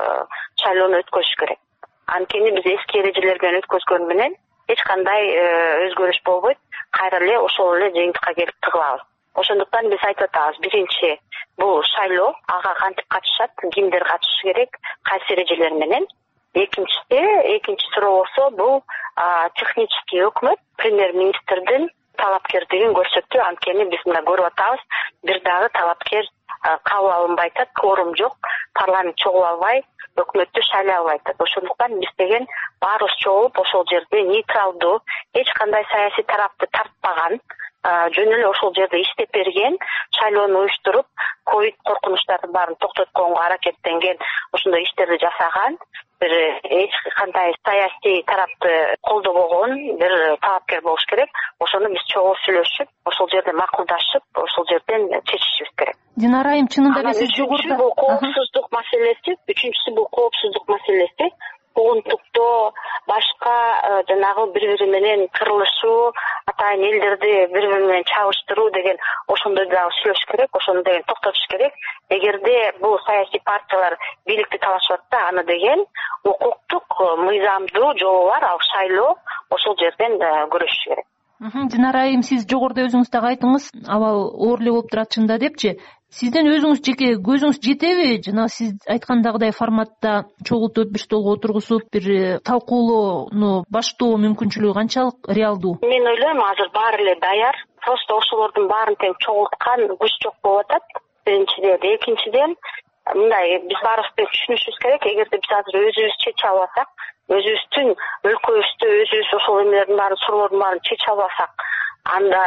шайлоону өткөзүш керек. Анткени биз эски эрежелер менен өткөзгөн менен эч кандай өзгөрүш болбойт. Кайра эле ошол эле жыйынтыкка келип тыгылабыз. Ошондуктан биз айтып атабыз, биринчи бул шайлоо, ага кантип катышат, кимдер катышышы керек, кайсы эрежелер менен. Экинчиси, экинчи суроо болсо, бул технический өкмөт, премьер-министрдин талапкерлигин көрсөттү. Анткени биз мына көрүп атабыз, бир дагы талапкер кабыл алынбай атат, кворум жок, парламент чогулуп албай, өкмөттү шайлай албай атат. Ошондуктан биз деген баарыбыз чогулуп, ошол жерде нейтралдуу, эч кандай саясий тарапты тартпаган, жөн эле ошол жерде иштеп берген, шайлоону уюштуруп, ковид коркунучтардын баарын токтотконго аракеттенген, ошондой иштерди жасаган, бир эч кандай саясий тарапты колдобогон бир талапкер болуш керек. Ошону биз чогуу сүйлөшүп, ошол жерде макулдашып, ошол жерден чечишибиз керек. Динара айым, чынында эле сиз жогоруда бул коопсуздук маселеси, үчүнчүсү бул коопсуздук маселеси. Угунтуктоо, башка жанагы бири-бири менен кырылышуу, атайын элдерди бири-бири менен чабыштыруу деген ошондой дагы сүйлөшүш керек, ошону деген токтотуш керек. Эгерде бул саясий партиялар бийликти талашып атса, аны деген укуктук, мыйзамдуу жолу бар, ал шайлоо, ошол жерден көрүшүш керек. Динара айым, сиз жогоруда өзүңүз дагы айттыңыз, абал оор эле болуп турат чында депчи. Сиздин өзүңүз жеке көзүңүз жетеби? Жана сиз айткандагыдай форматта чогултуп, бир столго отургузуп, бир талкуулоону баштоо мүмкүнчүлүгү канчалык реалдуу? Мен ойлойм, азыр баары эле даяр. Просто ошолордун баарын тең чогулткан күч жок болуп атат. Биринчиден, экинчиден, мындай биз баарыбыз тең түшүнүшүбүз керек. Эгерде биз азыр өзүбүз чече албасак, өзүбүздүн өлкөбүздө өзүбүз ошол эмелердин баарын, суроолордун баарын чече албасак, анда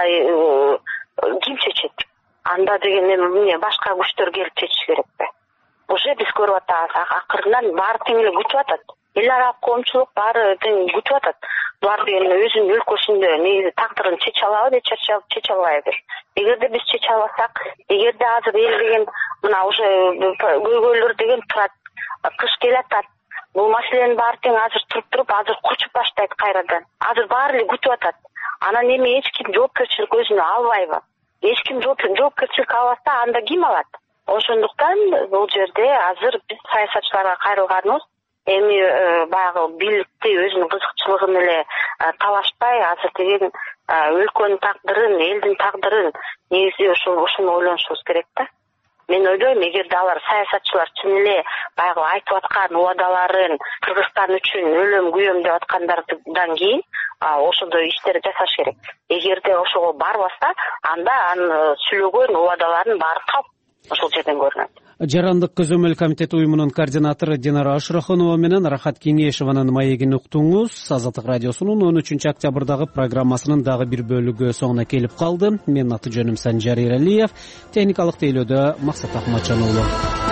ким чечет? Анда деген эми башка күчтөр келип чечиш керекпи? Уже биз көрүп атабыз, акырынан баары тең эле күтүп атат. Эл аралык коомчулук баары тең күтүп атат. Булар деген өзүнүн өлкөсүндө негизи тагдырын чече алабы деп чече албайбы? Эгерде биз чече албасак, эгерде азыр эл деген мына уже көйгөйлөр деген турат, кыш келатат, бул маселенин баары тең азыр туруп туруп азыр кочуп баштайт кайрадан. Азыр баары эле күтүп атат. Анан эми эч ким жоопкерчилик өзүнө албайбы? Эч ким жоопкерчилик албаса анда ким алат? Ошондуктан бул жерде азыр биз саясатчыларга кайрылганыбыз эми баягы бийликти өзүнүн кызыкчылыгын эле талашпай, азыр деген өлкөнүн тагдырын, элдин тагдырын негизи ошону ойлонушубуз керек да. Мен ойлойм, эгерде алар саясатчылар чын эле баягы айтып аткан убадаларын Кыргызстан үчүн өлөм күйөм деп аткандардан кийин ошондой иштерди жасаш керек. Эгерде ошого барбаса, анда анын сүйлөгөн убадаларынын баары калп ошол жерден көрүнөт. Жарандык көзөмөл комитети уюмунун координатору Динара Ашурахонова менен Рахат Кеңешеванын маегин уктуңуз. Азаттык радиосунун он үчүнчү октябрдагы программасынын дагы бир бөлүгү соңуна келип калды. Менин аты жөнүм Санжар Эралиев, техникалык тейлөөдө Максат Акматжан уулу.